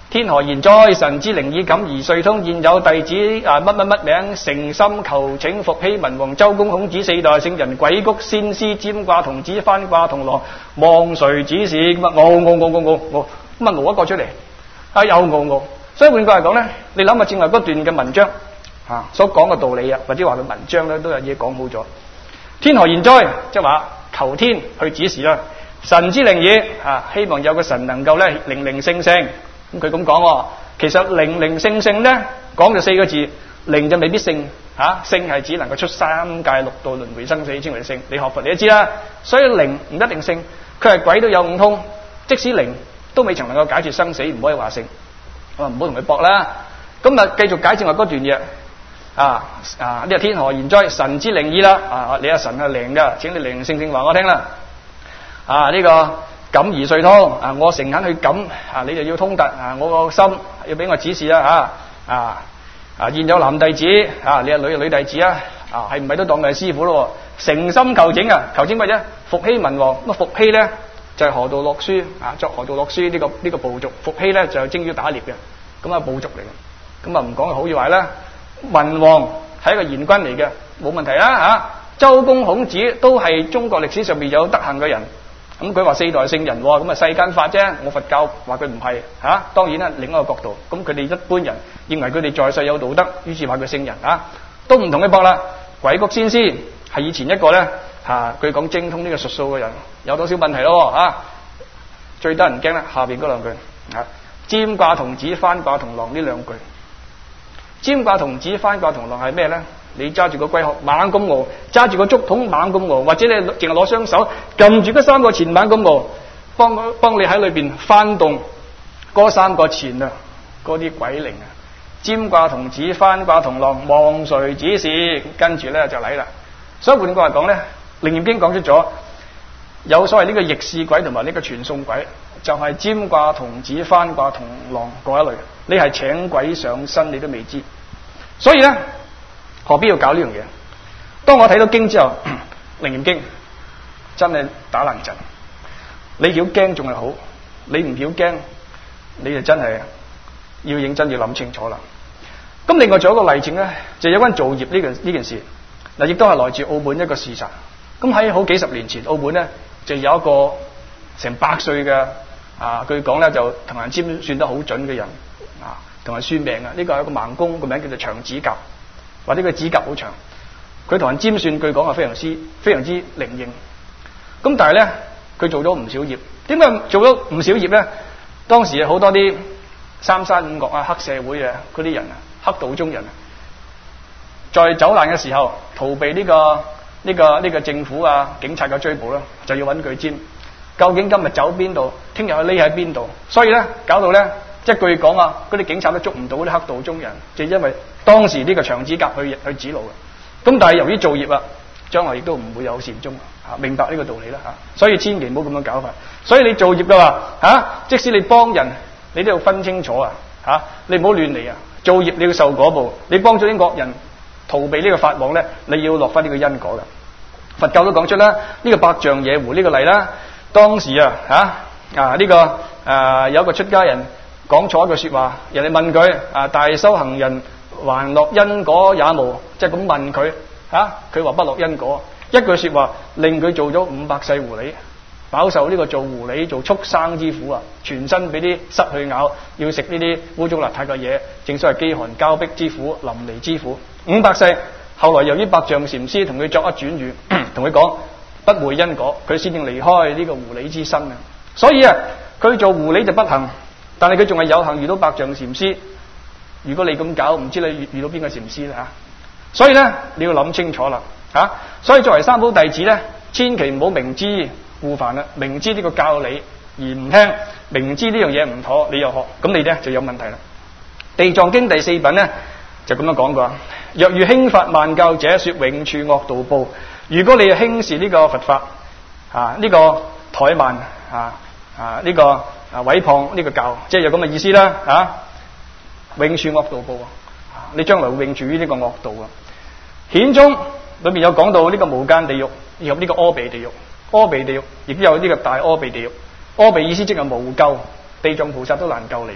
天何賢哉？神之靈以感而遂通。現有弟子啊乜乜乜名，誠心求請伏羲文王、周公、孔子四代聖人，鬼谷先師、占卦童子、翻卦童郎，望誰指示？咁啊，嗷嗷嗷嗷嗷，咁啊嗷一個出嚟，啊又嗷嗷。所以換句嚟講咧，你諗下正話嗰段嘅文章啊所講嘅道理啊，或者話佢文章咧都有嘢講好咗。天何賢哉？即係話求天去指示啦。神之靈也啊，希望有個神能夠咧靈靈性性。咁佢咁講，其實靈靈性性咧講就四個字，靈就未必性吓，性係只能夠出三界六道輪迴生死稱為性。你學佛你都知啦，所以靈唔一定性，佢係鬼都有五通，即使靈都未曾能夠解決生死，唔可以話性。我唔好同佢搏啦。咁啊，繼續解正話嗰段嘢啊啊！呢個天何賢哉？神之靈矣啦啊！你阿神係靈噶，請你靈靈性性話我聽啦。啊！呢、這個感而遂通啊！我誠懇去感啊，你就要通達啊！我個心要俾我指示啦嚇啊啊！現有男弟子啊，你係女女弟子啊啊，係唔係都當佢係師傅咯？誠心求請啊！求請乜啫？伏羲文王咁啊！伏羲咧就係、是、河道洛書啊，作河道洛書呢、這個呢、這個部族。伏羲咧就係精於打獵嘅，咁啊部族嚟嘅。咁啊唔講好與壞啦。文王係一個賢君嚟嘅，冇問題啦嚇、啊。周公孔子都係中國歷史上面有德行嘅人。咁佢話四代聖人，咁啊世間法啫。我佛教話佢唔係嚇，當然啦，另一個角度。咁佢哋一般人認為佢哋在世有道德，於是話佢聖人啊，都唔同佢搏啦。鬼谷先師係以前一個咧嚇，據講精通呢個術數嘅人，有多少問題咯嚇？最得人驚啦，下邊嗰兩句啊，占卦童子、翻卦童郎呢兩句。占卦童子、翻卦童郎係咩咧？你揸住個龜殼猛咁餓，揸住個竹筒猛咁餓，或者你淨係攞雙手撳住嗰三個錢猛咁餓，幫幫你喺裏邊翻動嗰三個錢啊，嗰啲鬼靈啊！占卦童子、翻卦童郎，望誰指示？跟住咧就嚟啦。所以換句話講咧，《楞嚴經》講出咗有所謂呢個逆侍鬼同埋呢個傳送鬼，就係、是、占卦童子、翻卦童郎嗰一類。你係請鬼上身，你都未知，所以咧。何必要搞呢樣嘢？當我睇到經之後，《楞嚴經》真係打冷震。你曉驚仲係好，你唔曉驚，你就真係要認真要諗清楚啦。咁另外仲有一個例證咧，就有關造業呢件呢件事。嗱，亦都係來自澳門一個事實。咁喺好幾十年前，澳門咧就有一個成百歲嘅啊，據講咧就同人占算得好準嘅人啊，同人算命啊。呢個係一個盲公，個名叫做長指甲。或者佢指甲好長，佢同人占算，據講係非常之非常之靈驗。咁但係咧，佢做咗唔少業。點解做咗唔少業咧？當時好多啲三山五岳啊、黑社會啊嗰啲人啊、黑道中人啊，在走難嘅時候逃避呢、這個呢、這個呢、這個政府啊、警察嘅追捕啦，就要揾佢占。究竟今日走邊度，聽日去匿喺邊度？所以咧，搞到咧。一句講啊，嗰啲警察都捉唔到啲黑道中人，就因為當時呢個長指甲去去指路嘅。咁但係由於造業啊，將來亦都唔會有善終啊，明白呢個道理啦嚇。所以千祈唔好咁樣搞法。所以你造業嘅話嚇，即使你幫人，你都要分清楚啊嚇，你唔好亂嚟啊。造業你要受果報，你幫咗啲惡人逃避呢個法網咧，你要落翻呢個因果嘅。佛教都講出啦，呢個百丈野狐呢個例啦，當時啊嚇啊呢個誒有一個出家人。講錯一句說話，人哋問佢啊，大修行人還落因果也無，即係咁問佢啊，佢話不落因果。一句說話令佢做咗五百世狐狸，飽受呢個做狐狸做畜生之苦啊！全身俾啲虱去咬，要食呢啲污糟邋遢嘅嘢，正所謂飢寒交迫之苦、淋漓之苦。五百世，後來由於百丈禪師同佢作一轉語，同佢講不會因果，佢先至離開呢個狐狸之身啊！所以啊，佢做狐狸就不幸。但係佢仲係有幸遇到百丈禪師，如果你咁搞，唔知你遇到邊個禪師咧嚇？所以咧，你要諗清楚啦嚇、啊。所以作為三寶弟子咧，千祈唔好明知故犯啦，明知呢個教理而唔聽，明知呢樣嘢唔妥，你又學，咁你咧就有問題啦。地藏經第四品咧就咁樣講過：若遇輕發慢教者，說永處惡道報。如果你係輕視呢個佛法啊，呢、這個怠慢啊啊呢、這個。啊，毀謗呢個教，即係有咁嘅意思啦，吓、啊，永處惡道報啊！你將來會永處於呢個惡道啊！顯宗裏面有講到呢個無間地獄，以及呢個阿鼻地獄，阿鼻地獄亦都有呢個大阿鼻地獄。阿鼻意思即係無救，地藏菩薩都難救你嘅。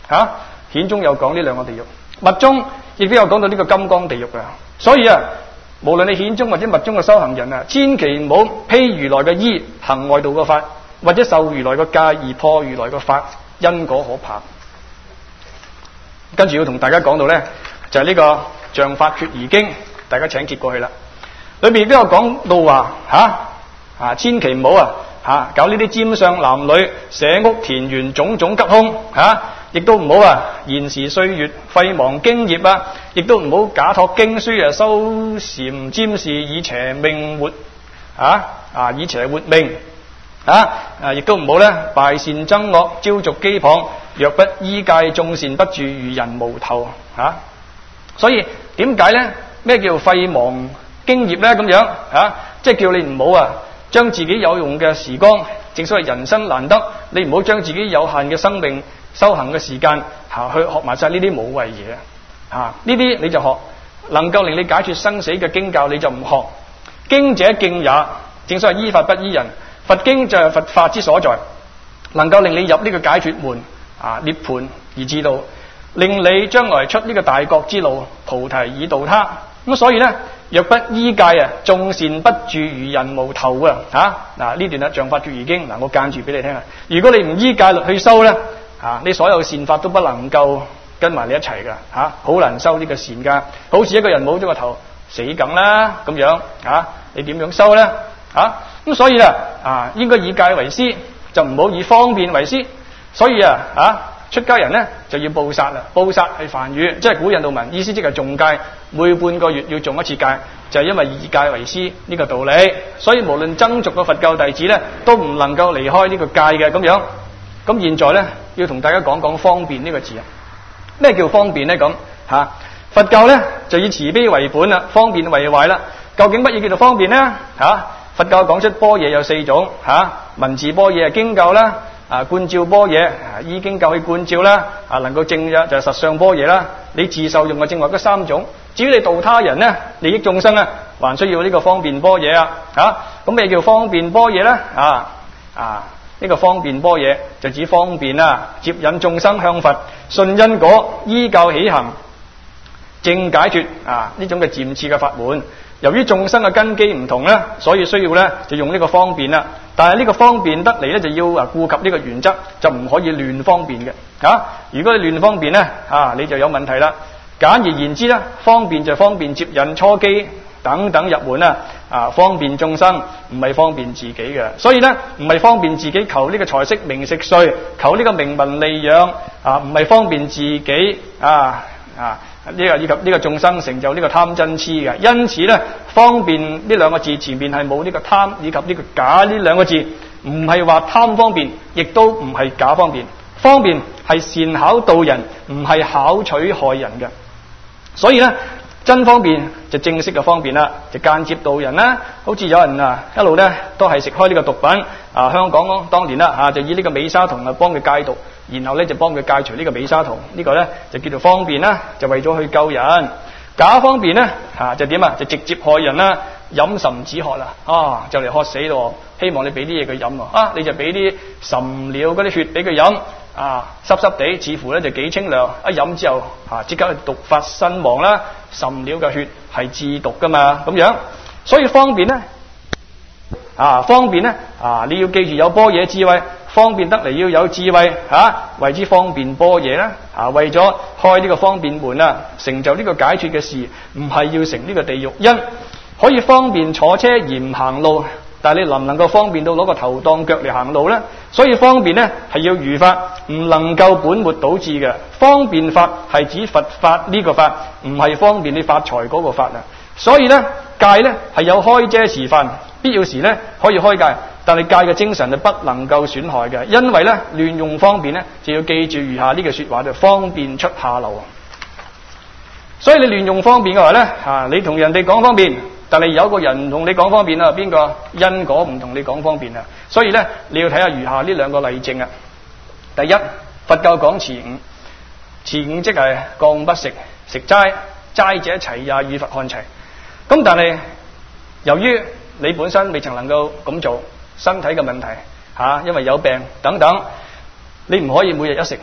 嚇，顯中有講呢兩個地獄，密中亦都有講到呢個金剛地獄嘅。所以啊，無論你顯中或者密中嘅修行人啊，千祈唔好披如來嘅衣行外道嘅法，或者受如來嘅戒而破如來嘅法，因果可怕。跟住要同大家講到咧，就係、是、呢個像法決疑經，大家請接過去啦。裏邊都有講到話嚇啊，千祈唔好啊嚇搞呢啲占相男女、舍屋田園種種吉凶嚇，亦、啊、都唔好啊延時歲月、廢忘經業啊，亦都唔好假託經書啊修禪占士以邪命活啊啊以邪活命啊啊，亦都唔好咧敗善憎惡、招續譏謗，若不依戒眾善，不住如人無頭啊。所以點解咧？咩叫廢忘經業咧？咁樣啊，即係叫你唔好啊，將自己有用嘅時光，正所謂人生難得，你唔好將自己有限嘅生命修行嘅時間嚇、啊、去學埋晒呢啲無謂嘢嚇，呢啲你就學，能夠令你解決生死嘅經教你就唔學。經者敬也，正所謂依法不依人，佛經就係佛法之所在，能夠令你入呢個解脫門啊涅槃而至道，令你將來出呢個大覺之路，菩提以度他。咁所以咧，若不依戒啊，眾善不住如人無頭啊！嚇嗱呢段啊，像法決疑經嗱，我間住俾你聽啊。如果你唔依戒律去修咧，嚇、啊、你所有善法都不能夠跟埋你一齊噶嚇，好、啊、難修呢個善噶。好似一個人冇咗個頭，死梗啦咁樣嚇、啊，你點樣修咧嚇？咁所以啊啊，應該以戒為師，就唔好以方便為師。所以啊啊。出家人咧就要報殺啦，報殺係梵語，即係古印度文，意思即係誦戒，每半個月要誦一次戒，就係、是、因為以戒為師呢個道理。所以無論僧俗嘅佛教弟子咧，都唔能夠離開呢個戒嘅咁樣。咁現在咧要同大家講講方便呢個字啊，咩叫方便咧？咁嚇、啊、佛教咧就以慈悲為本啦，方便為壞啦。究竟乜嘢叫做方便咧？嚇、啊、佛教講出般若有四種嚇、啊，文字般若係經教啦。啊，觀照般若，啊，依經教去觀照啦，啊，能夠證嘅就係實相般若啦。你自受用嘅正話嗰三種，至於你度他人咧，利益眾生咧，還需要呢個方便般若啊。嚇，咁咩叫方便般若咧？啊啊，呢、這個方便般若就指方便啊，接引眾生向佛，信因果，依教起行，正解脫啊呢種嘅漸次嘅法門。由於眾生嘅根基唔同咧，所以需要咧就用呢個方便啦。但係呢個方便得嚟咧，就要啊顧及呢個原則，就唔可以亂方便嘅。啊，如果你亂方便咧，啊你就有問題啦。簡而言之咧，方便就方便接引初機等等入門啦。啊，方便眾生唔係方便自己嘅，所以咧唔係方便自己求呢個財色名食睡，求呢個名聞利養啊，唔係方便自己啊啊。呢個以及呢個眾生成就呢個貪嗔痴嘅，因此咧方便呢兩個字前面係冇呢個貪以及呢個假呢兩個字，唔係話貪方便，亦都唔係假方便。方便係善巧導人，唔係巧取害人嘅。所以咧真方便就正式嘅方便啦，就間接導人啦。好似有人啊一路咧都係食開呢個毒品啊，香港當年啦嚇、啊、就以呢個美沙酮啊幫佢戒毒。然後咧就幫佢戒除呢個美沙酮，呢、這個咧就叫做方便啦，就為咗去救人。假方便咧嚇就點啊？就直接害人啦，飲鴆止渴啦，啊就嚟渴死咯，希望你俾啲嘢佢飲啊，你就俾啲鴆鳥嗰啲血俾佢飲啊，濕濕地，似乎咧就幾清涼，一飲之後啊即刻毒發身亡啦。鴆鳥嘅血係致毒噶嘛，咁樣，所以方便咧啊方便咧啊你要記住有般若智慧。方便得嚟要有智慧嚇、啊，為之方便般若啦嚇，為咗開呢個方便門啊，成就呢個解脫嘅事，唔係要成呢個地獄因，可以方便坐車而唔行路，但係你能唔能夠方便到攞個頭當腳嚟行路咧？所以方便咧係要如法，唔能夠本末倒置嘅。方便法係指佛法呢個法，唔係方便你發財嗰個法啊。所以咧戒咧係有開遮時分，必要時咧可以開戒。但係戒嘅精神係不能夠損害嘅，因為咧亂用方便咧就要記住餘下呢句說話，就方便出下流。所以你亂用方便嘅話咧，啊你同人哋講方便，但係有個人唔同你講方便啊，邊個因果唔同你講方便啊？所以咧你要睇下餘下呢兩個例證啊。第一，佛教講持五，持五即係降不食，食齋，齋者齊也與佛看齊。咁但係由於你本身未曾能夠咁做。身體嘅問題嚇、啊，因為有病等等，你唔可以每日一食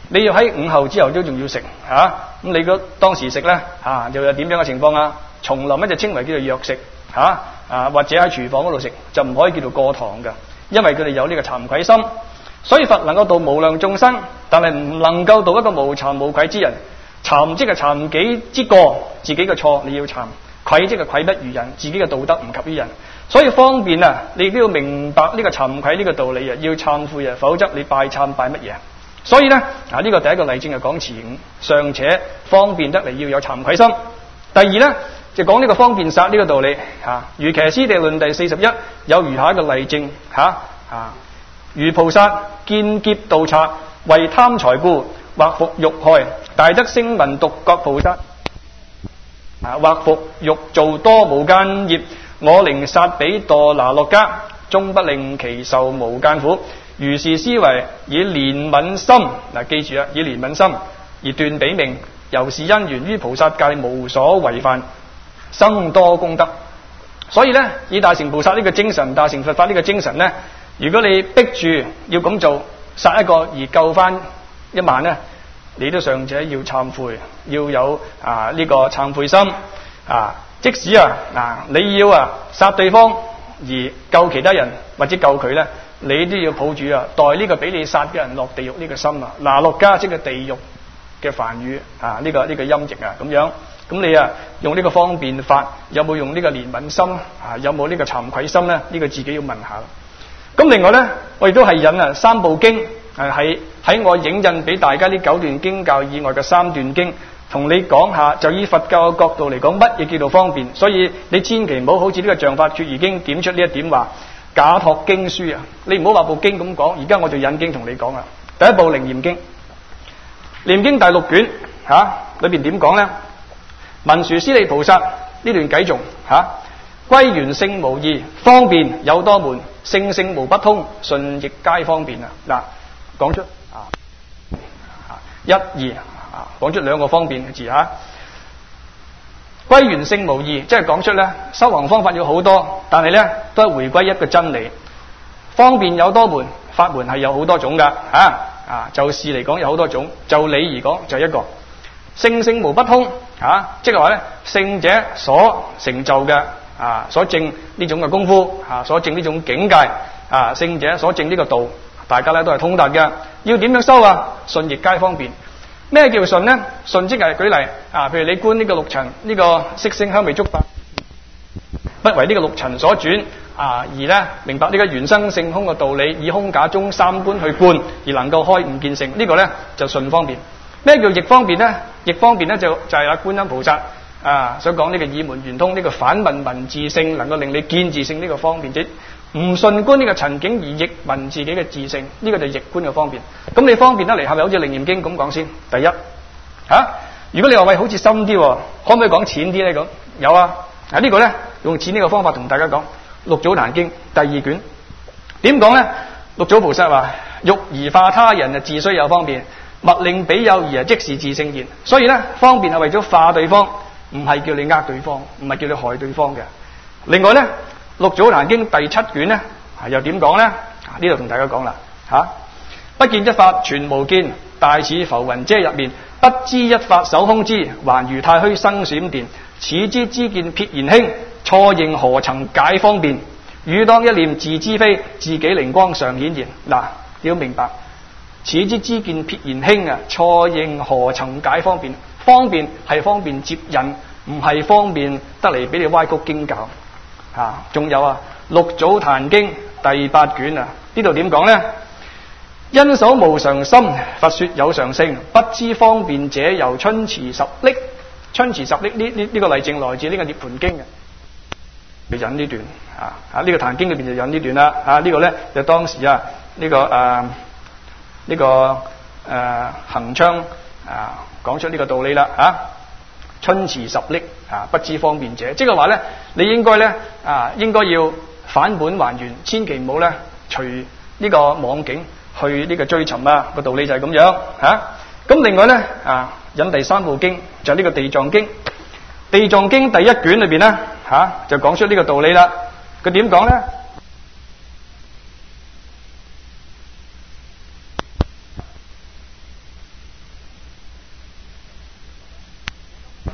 你要喺午後之後都仲要食嚇，咁、啊、你嗰當時食咧嚇又有點樣嘅情況啊？叢林咧就稱為叫做藥食嚇啊，或者喺廚房嗰度食就唔可以叫做過堂嘅，因為佢哋有呢個慚愧心。所以佛能夠度無量眾生，但係唔能夠度一個無慚無愧之人。慚即係慚己之過，自己嘅錯你要慚；愧即係愧不如人，自己嘅道德唔及於人。所以方便啊，你都要明白呢個慚愧呢個道理啊，要懺悔啊，否則你拜懺拜乜嘢？所以咧啊，呢個第一個例證係講持五，尚且方便得嚟要有慚愧心。第二咧就講呢個方便殺呢個道理嚇。如騎師地論第四十一有如下一個例證嚇啊。如菩薩見劫盜賊，為貪財故，或復欲害，大德聲聞獨覺菩薩啊，或復欲做多無間業，我寧殺彼墮那落家，終不令其受無間苦。如是思維，以憐憫心嗱、啊，記住啦，以憐憫心而斷彼命，由是因緣於菩薩戒無所違犯，生多功德。所以咧，以大乘菩薩呢個精神，大乘佛法呢個精神咧，如果你逼住要咁做，殺一個而救翻一萬咧，你都尚且要懺悔，要有啊呢、這個懺悔心啊。即使啊嗱、啊，你要啊殺對方而救其他人或者救佢咧，你都要抱住啊待呢個俾你殺嘅人落地獄呢個心啊。那落家即係地獄嘅梵語啊，呢、這個呢、這個音譯啊咁樣。咁你啊用呢個方便法，有冇用呢個憐憫心啊？有冇呢個慚愧心咧？呢、這個自己要問下。咁另外咧，我亦都係引啊三部經，誒喺喺我影印俾大家呢九段經教以外嘅三段經，同你講下，就以佛教嘅角度嚟講，乜嘢叫做方便？所以你千祈唔好好似呢個像法決疑經點出呢一點話假託經書啊！你唔好話部經咁講，而家我就引經同你講啦。第一部《楞嚴經》，《楞嚴經》第六卷嚇、啊、裏邊點講咧？文殊師利菩薩呢段偈頌嚇，歸元性無異，方便有多門，性性無不通，順亦皆方便啊！嗱，講出啊一二啊，講出兩個方便嘅字嚇。歸元性無異，即係講出咧修行方法要好多，但係咧都係回歸一個真理。方便有多門，法門係有好多種噶嚇啊！就事嚟講有好多種，就理而講就一個。性性無不通啊，即係話咧聖者所成就嘅啊，所證呢種嘅功夫啊，所證呢種境界啊，聖者所證呢個道，大家咧都係通達嘅。要點樣修啊？順亦皆方便。咩叫順呢？順即係舉例啊，譬如你觀呢個六塵，呢、這個色聲香味觸法，不為呢個六塵所轉啊，而咧明白呢個緣生性空嘅道理，以空假中三觀去觀，而能夠開悟見性，這個、呢個咧就順方便。咩叫逆方便呢？逆方便咧就就係、是、阿觀音菩薩啊所講呢個以門圓通，呢、這個反問聞自性，能夠令你見自性呢個方便啫。唔順觀呢個塵境而逆聞自己嘅自性，呢、這個就逆觀嘅方便。咁你方便得嚟，係咪好似《楞嚴經》咁講先？第一嚇、啊，如果你話喂好似深啲，可唔可以講淺啲咧？咁有啊，嗱、這個、呢個咧用淺呢個方法同大家講《六祖壇經》第二卷點講咧？六祖菩薩話：欲儀化他人啊，自須有方便。勿令彼有疑啊，即是自性言。所以咧，方便係為咗化對方，唔係叫你呃對方，唔係叫你害對方嘅。另外咧，《六祖壇經》第七卷咧，又點講咧？呢度同大家講啦，吓、啊、不見一法全無見，大似浮雲遮入面，不知一法守空之，還如太虛生閃電。此之知見撇然輕，錯認何曾解方便？汝當一念自知非，自己靈光常顯現。嗱，你要明白。此之知見撇然輕啊，錯認何曾解方便？方便係方便接引，唔係方便得嚟俾你歪曲經教。吓、啊，仲有啊，《六祖壇經》第八卷啊，呢度點講呢？因守無常心，佛說有常性，不知方便者，由春池十溺。春池十溺呢呢呢個例證來自呢個《涅槃經》嘅，引呢段啊啊呢、這個《壇經》裏邊就引呢段啦。啊、這個、呢個咧就當時啊呢、這個誒。啊呢、這個誒行昌啊講出呢個道理啦啊，春池十溺啊，不知方便者，即係話咧，你應該咧啊，應該要返本還原，千祈唔好咧隨呢個妄境去呢個追尋啊，個道理就係咁樣嚇。咁、啊、另外咧啊，引第三部經就係、是、呢個地藏經，地藏經第一卷裏邊咧嚇就講出呢個道理啦。佢點講咧？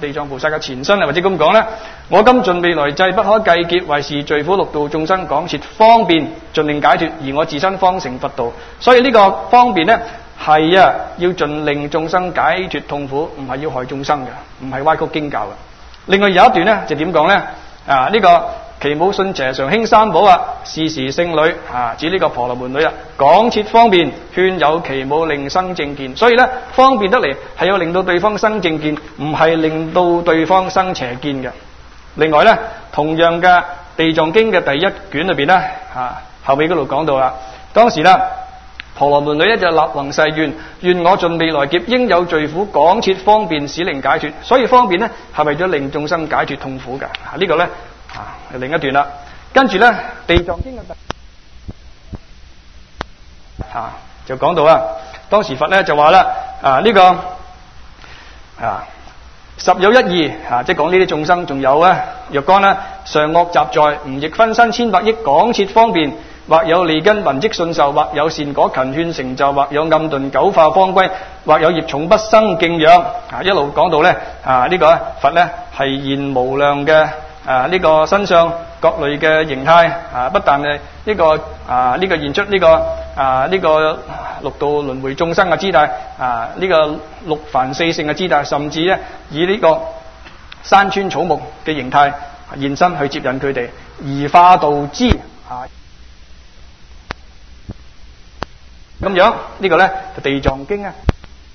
地藏菩薩嘅前身啊，或者咁講咧，我今盡未來際，不可計劫，為是罪苦六道眾生廣設方便，盡令解脫，而我自身方成佛道。所以呢個方便咧係啊，要盡令眾生解脫痛苦，唔係要害眾生嘅，唔係歪曲經教嘅。另外有一段咧就點講咧？啊，呢、這個其母信邪常興三寶啊，是時聖女啊，指呢個婆羅門女啊，廣設方便，勸誘其母令生正見。所以咧，方便得嚟係要令到對方生正見，唔係令到對方生邪見嘅。另外咧，同樣嘅地藏經嘅第一卷裏邊咧，啊後尾嗰度講到啦，當時咧婆羅門女咧就立宏誓願，願我盡未來劫應有罪苦，廣設方便，使令解脫。所以方便咧係為咗令眾生解脫痛苦嘅。啊，這個、呢個咧。啊，另一段啦，跟住咧《地藏經》嘅啊就講到啊，當時佛咧就話啦，啊呢、這個啊十有一二啊，即係講呢啲眾生，仲有啊若干啦，常惡雜在，吾亦分身千百億，廣設方便，或有利根聞即信受，或有善果勤勸成就，或有暗鈍久化方歸，或有業重不生敬仰。啊，一路講到咧啊呢、這個啊佛咧係現無量嘅。啊！呢、這個身上各類嘅形態啊，不但係呢、這個啊呢、這個現出呢、這個啊呢、這個六道輪迴眾生嘅姿態啊，呢、這個六凡四聖嘅姿態，甚至咧以呢個山川草木嘅形態現身去接引佢哋，而化導之啊。咁樣、這個、呢個咧就地藏經啊，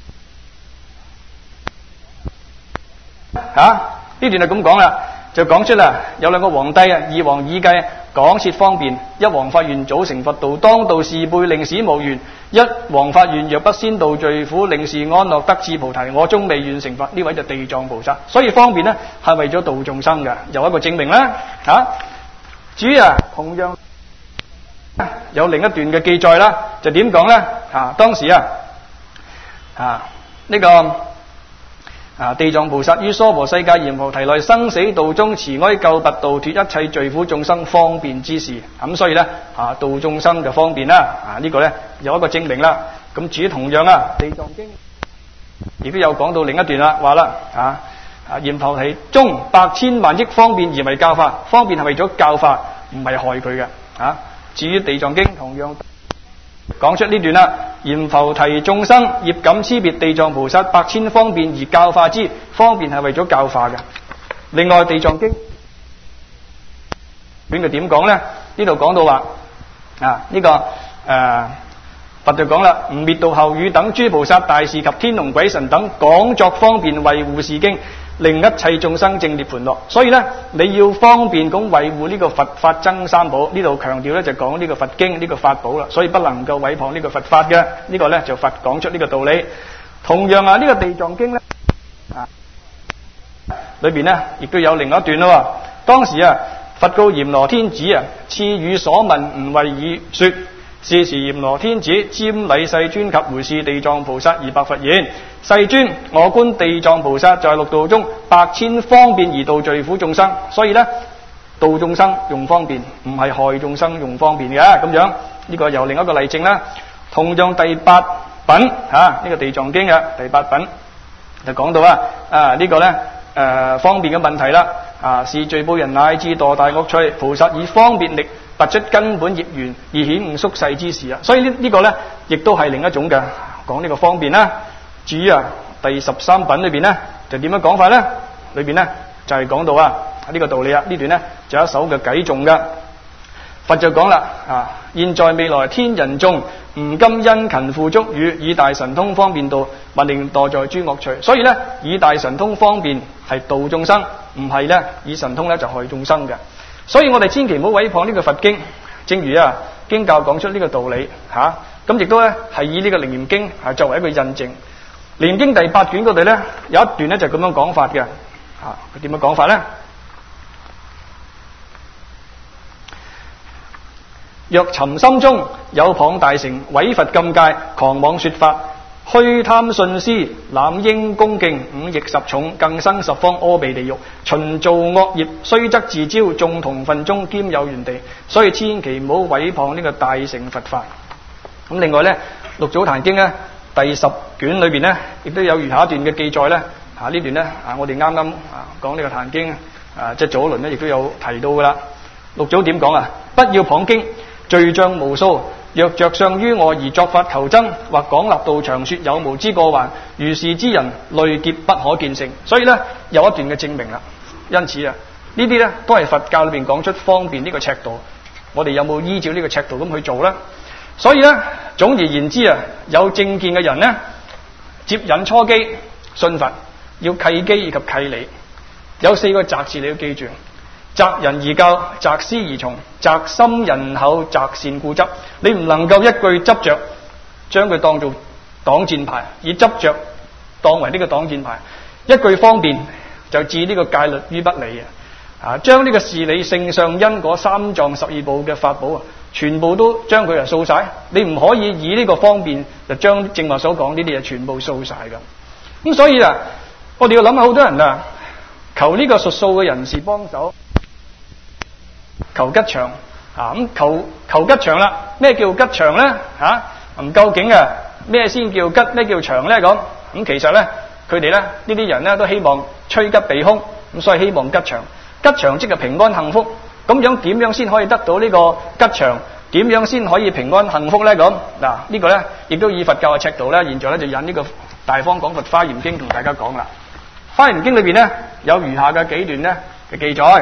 嚇、啊、呢段就咁講啦。就講出啦，有兩個皇帝啊，二王已計廣設方便，一王發願早成佛道，當道事輩令使無緣；一王發願若不先度罪苦，令是安樂得至菩提，我終未願成佛。呢位就地藏菩薩，所以方便呢係為咗度眾生嘅，有一個證明啦。吓、啊，至於啊，同樣有另一段嘅記載啦，就點講呢？啊，當時啊，啊呢、這個。啊！地藏菩薩於娑婆世界閻浮提內生死道中慈哀救拔度脫一切罪苦眾生方便之事。咁所以咧啊，度眾生嘅方便啦。啊，這個、呢個咧有一個證明啦。咁至於同樣啊，地藏經亦都有講到另一段啦，話啦啊啊閻浮提中百千萬億方便而為教化，方便係為咗教化，唔係害佢嘅。啊，至於地藏經同樣。講出呢段啦，閻浮提眾生業感差別，地藏菩薩百千方便而教化之，方便係為咗教化嘅。另外地藏經邊個點講呢？呢度講到話啊呢、這個誒、呃、佛就講啦，吾滅度後與等諸菩薩大士及天龍鬼神等廣作方便維護是經，令一切眾生證涅槃樂。所以咧，你要方便咁維護呢個佛法僧三寶。呢度強調咧就講呢個佛經呢、這個法寶啦，所以不能夠毀謗呢個佛法嘅。這個、呢個咧就佛講出呢個道理。同樣啊，呢、這個地藏經咧啊裏邊咧亦都有另外一段咯。當時啊，佛告閻羅天子啊，賜予所聞，吾為以說。是時閻羅天子瞻禮世尊及回視地藏菩薩而白佛言：世尊，我觀地藏菩薩在六道中百千方便而度罪苦眾生。所以呢，度眾生用方便，唔係害眾生用方便嘅。咁樣呢、這個又另一個例證啦。同樣第八品吓呢、啊這個地藏經嘅第八品就講到啊啊呢、這個呢誒、呃、方便嘅問題啦。啊，是罪報人乃至墮大惡趣，菩薩以方便力拔出根本業緣，而顯悟宿世之事啊！所以呢呢個呢，亦都係另一種嘅講呢個方便啦。至於啊第十三品裏邊呢，就點樣講法呢？裏邊呢，就係、是、講到啊呢、這個道理啊。呢段呢，就有一首嘅偈頌嘅。佛就講啦啊，現在未來天人眾，吾今因勤付囑語，以大神通方便度，勿令墮在諸惡趣。所以呢，以大神通方便係度眾生，唔係呢以神通呢就害眾生嘅。所以我哋千祈唔好毀謗呢個佛經。正如啊經教講出呢個道理吓，咁亦都咧係以呢個《楞嚴經》係作為一個印證。《楞嚴經》第八卷嗰度咧有一段咧就咁樣講法嘅吓，佢點樣講法咧？若尋心中有謗大乘，毀佛禁戒，狂妄說法，虛貪信施，濫應恭敬，五逆十重，更生十方阿鼻地獄。循造惡業，雖則自招，眾同分中兼有緣地。所以千祈唔好毀謗呢個大乘佛法。咁另外咧，《六祖壇經》咧第十卷裏邊咧，亦都有如下一段嘅記載咧。 啊呢段咧啊，我哋啱啱啊講呢個壇經啊，即係早輪咧亦都有提到噶啦。六祖點講啊？不要謗經，罪障無數。若着相於我而作法求增，或講立道長說有無之過患，如是之人累劫不可見性。所以咧有一段嘅證明啦。因此啊，呢啲咧都係佛教裏邊講出方便呢個尺度。我哋有冇依照呢個尺度咁去做咧？所以咧，總而言之啊，有正見嘅人咧，接引初機信佛，要契機以及契理。有四個擇字你要記住：擇人而教，擇師而從，擇心人厚，擇善固執。你唔能夠一句執着，將佢當做擋箭牌，以執着當為呢個擋箭牌。一句方便就置呢個戒律於不理啊！啊，將呢個事理性相因果三藏十二部嘅法寶啊，全部都將佢啊掃晒。你唔可以以呢個方便就將正話所講呢啲嘢全部掃晒噶。咁所以啊，我哋要諗下，好多人啊，求呢個術數嘅人士幫手，求吉祥啊！咁求求吉祥啦，咩叫吉祥咧？吓，咁究竟啊咩先叫吉，咩叫祥咧？咁咁其實咧，佢哋咧呢啲人咧都希望趨吉避凶，咁所以希望吉祥。吉祥即係平安幸福，咁樣點樣先可以得到呢個吉祥？點樣先可以平安幸福咧？咁嗱，呢個咧亦都以佛教嘅尺度咧，現在咧就引呢個大方廣佛華嚴經同大家講啦。華嚴經裏邊咧有如下嘅幾段咧嘅記載。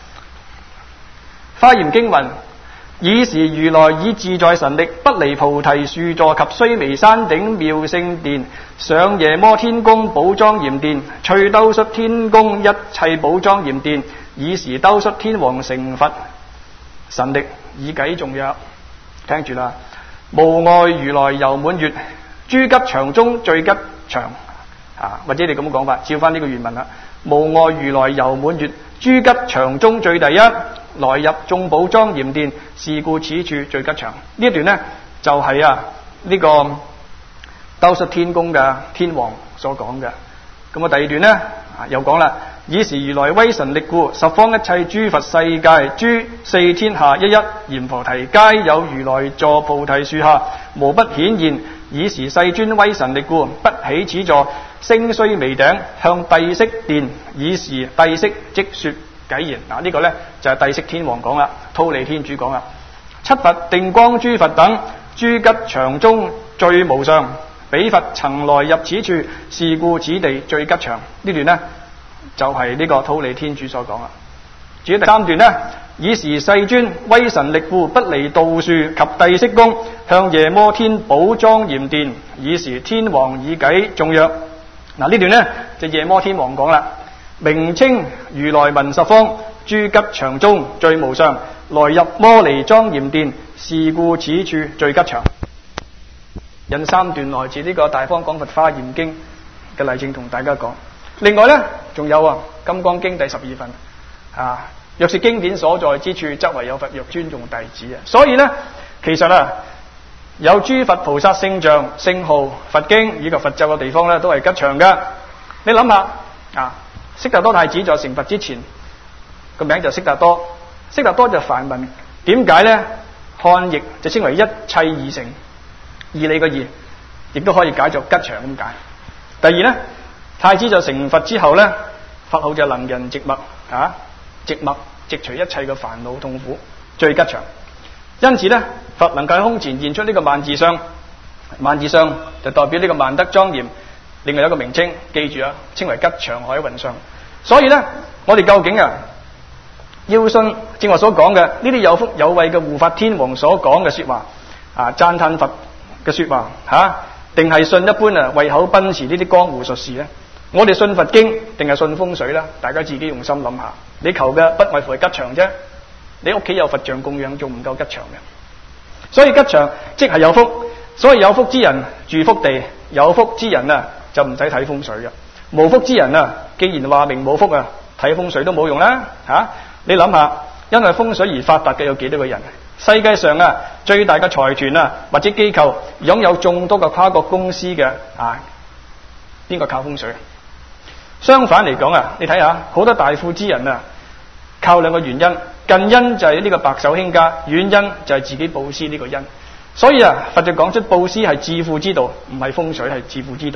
華嚴經云：爾時如來以自在神力，不離菩提樹座及須彌山頂妙勝殿，上夜摩天宮寶莊嚴殿，趣兜率天宮一切寶莊嚴殿。爾時兜率天王成佛，神力以偈頌曰：聽住啦，無礙如來遊滿月，諸吉祥中最吉祥啊！或者你咁講法，照翻呢個原文啦。無礙如來遊滿月，諸吉祥中最第一，來入眾寶莊嚴殿，是故此處最吉祥。呢一段呢，就係、是、啊呢、這個兜率天宮嘅天王所講嘅。咁啊第二段呢，啊又講啦：爾時如來威神力故，十方一切諸佛世界，諸四天下一一閻婆提，皆有如來坐菩提樹下，無不顯現。爾時世尊威神力故，不起此座，升須彌頂，向帝釋殿。爾時帝釋即說偈言。嗱、這、呢個呢，就係帝釋天王講啦，忉利天主講啦。七佛定光諸佛等，諸吉祥中最無上。彼佛曾來入此處，是故此地最吉祥。呢段呢，就係、是、呢個忉利天主所講啦。至於第三段呢，爾時世尊威神力故，不離道樹及帝釋宮，向夜摩天寶莊嚴殿。爾時天王以偈頌曰：嗱呢段呢，就夜摩天王講啦，名稱如來聞十方，諸吉祥中最無上，來入摩尼莊嚴殿，是故此處最吉祥。引三段來自呢個大方廣佛華嚴經嘅例證同大家講。另外呢，仲有啊《金剛經》第十二份啊，若是經典所在之處，則為有佛，若尊重弟子啊。所以呢，其實啊，有諸佛菩薩聖像、聖號、佛經以及佛咒嘅地方呢，都係吉祥噶。你諗下啊，悉達多太子在成佛之前個名就悉達多，悉達多就梵文，點解呢？漢譯就稱為一切義成。義理個義，亦都可以解作吉祥咁解。第二呢，太子就成佛之後呢，佛號就能仁寂默啊，寂默直除一切嘅煩惱痛苦，最吉祥。因此呢，佛能夠喺空前現出呢個萬字相，萬字相就代表呢個萬德莊嚴。另外有一個名稱，記住啊，稱為吉祥海雲相。所以呢，我哋究竟啊，要信正話所講嘅呢啲有福有慧嘅護法天王所講嘅說話啊，讚歎佛嘅說話吓，定、啊、係信一般啊為口奔馳呢啲江湖術士咧？我哋信佛經定係信風水啦？大家自己用心諗下。你求嘅不外乎係吉祥啫。你屋企有佛像供養，仲唔夠吉祥嘅？所以吉祥即係有福。所以有福之人住福地，有福之人啊就唔使睇風水嘅。無福之人啊，既然話明冇福啊，睇風水都冇用啦吓、啊。你諗下，因為風水而發達嘅有幾多個人？世界上啊，最大嘅財團啊，或者機構擁有眾多嘅跨國公司嘅啊，邊個靠風水？相反嚟講啊，你睇下好多大富之人啊，靠兩個原因，近因就係呢個白手興家，遠因就係自己布施呢個因。所以啊，佛就講出布施係致富之道，唔係風水係致富之道。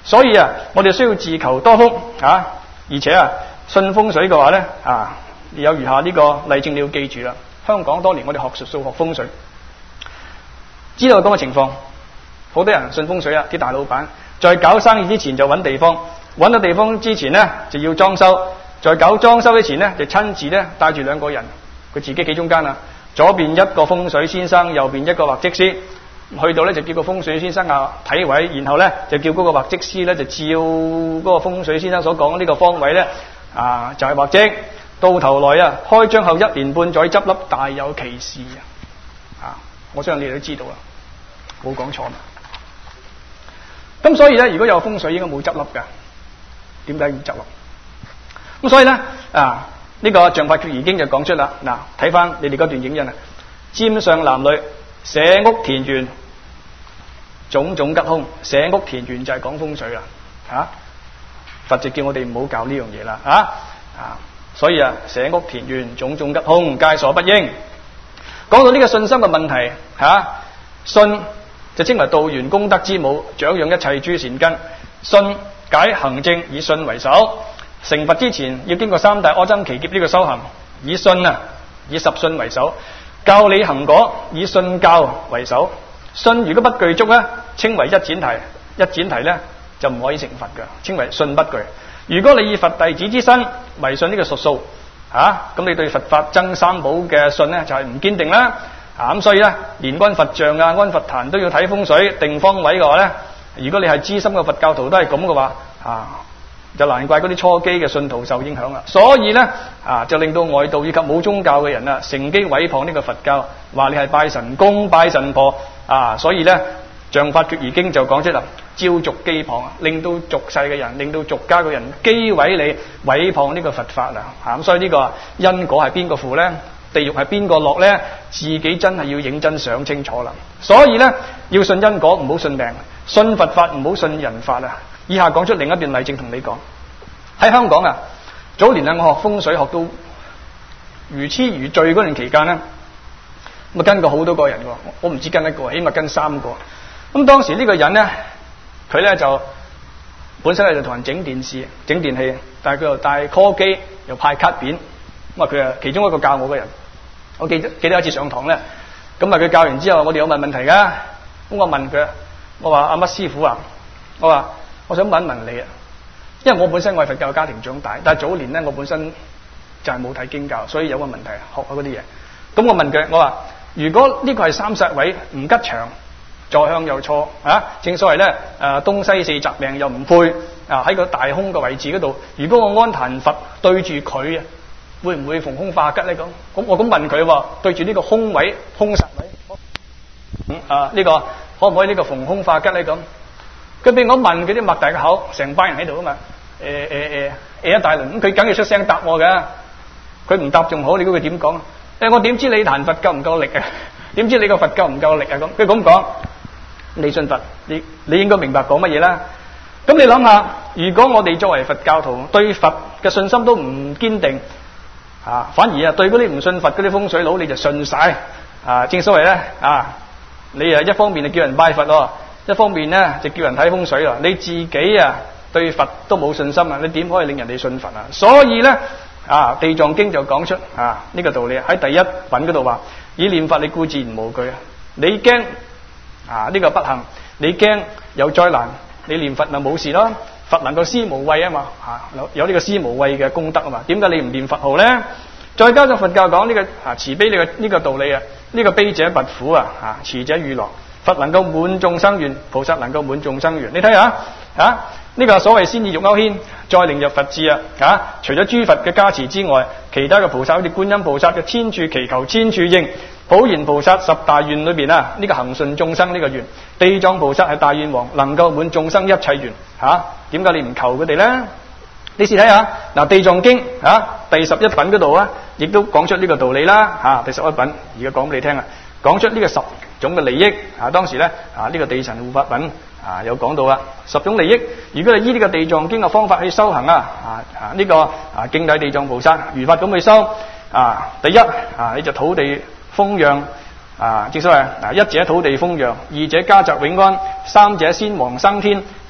所以啊，我哋需要自求多福啊！而且啊，信風水嘅話咧啊，有如下呢個例證你要記住啦。香港多年我哋學術數學風水，知道咁嘅情況，好多人信風水啊，啲大老闆在搞生意之前就揾地方，揾到地方之前呢就要裝修，在搞裝修之前呢就親自咧帶住兩個人，佢自己企中間啦，左邊一個風水先生，右邊一個畫則師。去到咧就叫個風水先生啊睇位，然後咧就叫嗰個畫則師咧就照嗰個風水先生所講呢個方位咧啊就係畫則。到頭來啊開張後一年半載執笠，大有其事啊！啊，我相信你哋都知道啦，冇講錯嘛。咁所以咧，如果有風水應該冇執笠㗎，點解要執笠？咁所以咧啊呢、這個《象法決疑經》就講出啦。嗱，睇翻你哋嗰段影印啊，占相男女，社屋田園，種種吉凶。社屋田園就係講風水啦，啊！佛就叫我哋唔好搞呢樣嘢啦，啊啊！所以啊，社屋田園，種種吉凶，皆所不應。講到呢個信心嘅問題，吓、啊、信就稱為道源功德之母，長養一切諸善根。信解行證，以信為首。成佛之前要經過三大阿僧祇劫呢個修行，以信啊，以十信為首。教理行果，以信教為首。信如果不具足咧，稱為一闡提。一闡提咧就唔可以成佛噶，稱為信不具。如果你以佛弟子之身迷信呢個術數，吓、啊、咁你對佛法僧三寶嘅信咧就係唔堅定啦。啊咁所以咧，連安佛像啊、安佛壇都要睇風水定方位嘅話咧，如果你係資深嘅佛教徒都係咁嘅話，啊就難怪嗰啲初機嘅信徒受影響啦。所以咧啊就令到外道以及冇宗教嘅人啊乘機毀謗呢個佛教，話你係拜神公、拜神婆啊。所以咧《象法決疑經》就講出啦，招俗譏謗，令到俗世嘅人，令到俗家嘅人譏毀你、毀謗呢個佛法啊！嚇咁，所以呢個因果係邊個負咧？地獄係邊個落咧？自己真係要認真想清楚啦。所以咧，要信因果，唔好信命；信佛法，唔好信人法啊！以下講出另一段例證同你講。喺香港啊，早年啊，我學風水學到如痴如醉嗰段期間咧，咁啊跟過好多個人喎，我唔止跟一個，起碼跟三個。咁當時呢個人咧，佢咧就本身咧就同人整電視、整電器，但係佢又帶 call 機，又派卡片。咁啊，佢啊其中一個教我嘅人，我記得記得有一次上堂咧，咁啊佢教完之後，我哋有問問題噶。咁我問佢，我話阿乜師傅啊，我話我想問一問你啊，因為我本身我係佛教家庭長大，但係早年咧我本身就係冇睇經教，所以有個問題學下嗰啲嘢。咁我問佢，我話如果呢個係三煞位唔吉祥，坐向又錯啊！正所謂咧，誒東西四雜命又唔配啊！喺個大空嘅位置嗰度，如果我安壇佛對住佢啊，會唔會逢凶化吉咧？咁咁我咁問佢喎，對住呢個空位、空煞位，嗯啊呢、呢個可唔可以呢個逢凶化吉咧？咁佢俾我問佢啲擘大個口，成班人喺度啊嘛，誒誒誒誒一大輪，咁佢梗係出聲答我㗎，佢唔答仲好，你估佢點講？誒我點知你壇佛夠唔夠力啊？點知你個佛夠唔夠力啊？咁佢咁講。你信佛，你你應該明白講乜嘢啦。咁你諗下，如果我哋作為佛教徒對佛嘅信心都唔堅定啊，反而啊對嗰啲唔信佛嗰啲風水佬你就信晒啊。正所謂咧啊，你啊一方面就叫人拜佛咯，一方面咧就叫人睇風水咯。你自己啊對佛都冇信心啊，你點可以令人哋信佛啊？所以咧啊，《地藏經》就講出啊呢個道理喺第一品嗰度話：以念佛你固自然無懼啊，你驚。啊！呢、這個不幸，你驚有災難，你念佛咪冇事咯。佛能夠施無畏啊嘛，啊有呢個施無畏嘅功德啊嘛。點解你唔念佛號咧？再加上佛教講呢、這個啊慈悲呢、這個呢、這個道理啊，呢、這個悲者拔苦啊，啊慈者娛樂。佛能夠滿眾生願，菩薩能夠滿眾生願。你睇下啊，呢、這個所謂先以欲勾牽，再令入佛智啊。啊，除咗諸佛嘅加持之外，其他嘅菩薩好似觀音菩薩嘅千處祈求千處應。普賢菩薩十大願裏邊啊，呢、這個恒順眾生呢個願，地藏菩薩係大願王，能夠滿眾生一切願。吓，點解你唔求佢哋咧？你試睇下嗱，《地藏經》啊第十一品嗰度啊，亦都講出呢個道理啦。吓、啊，第十一品而家講俾你聽啊，講出呢個十種嘅利益。啊，當時咧啊呢、這個地神護法品啊有講到啦，十種利益。如果你依呢個《地藏經》嘅方法去修行啊，啊啊呢、這個啊敬禮地藏菩薩，如法咁去修啊，第一啊你就土地豐穰啊，正所謂嗱，一者土地豐穰，二者家宅永安，三者先王生天，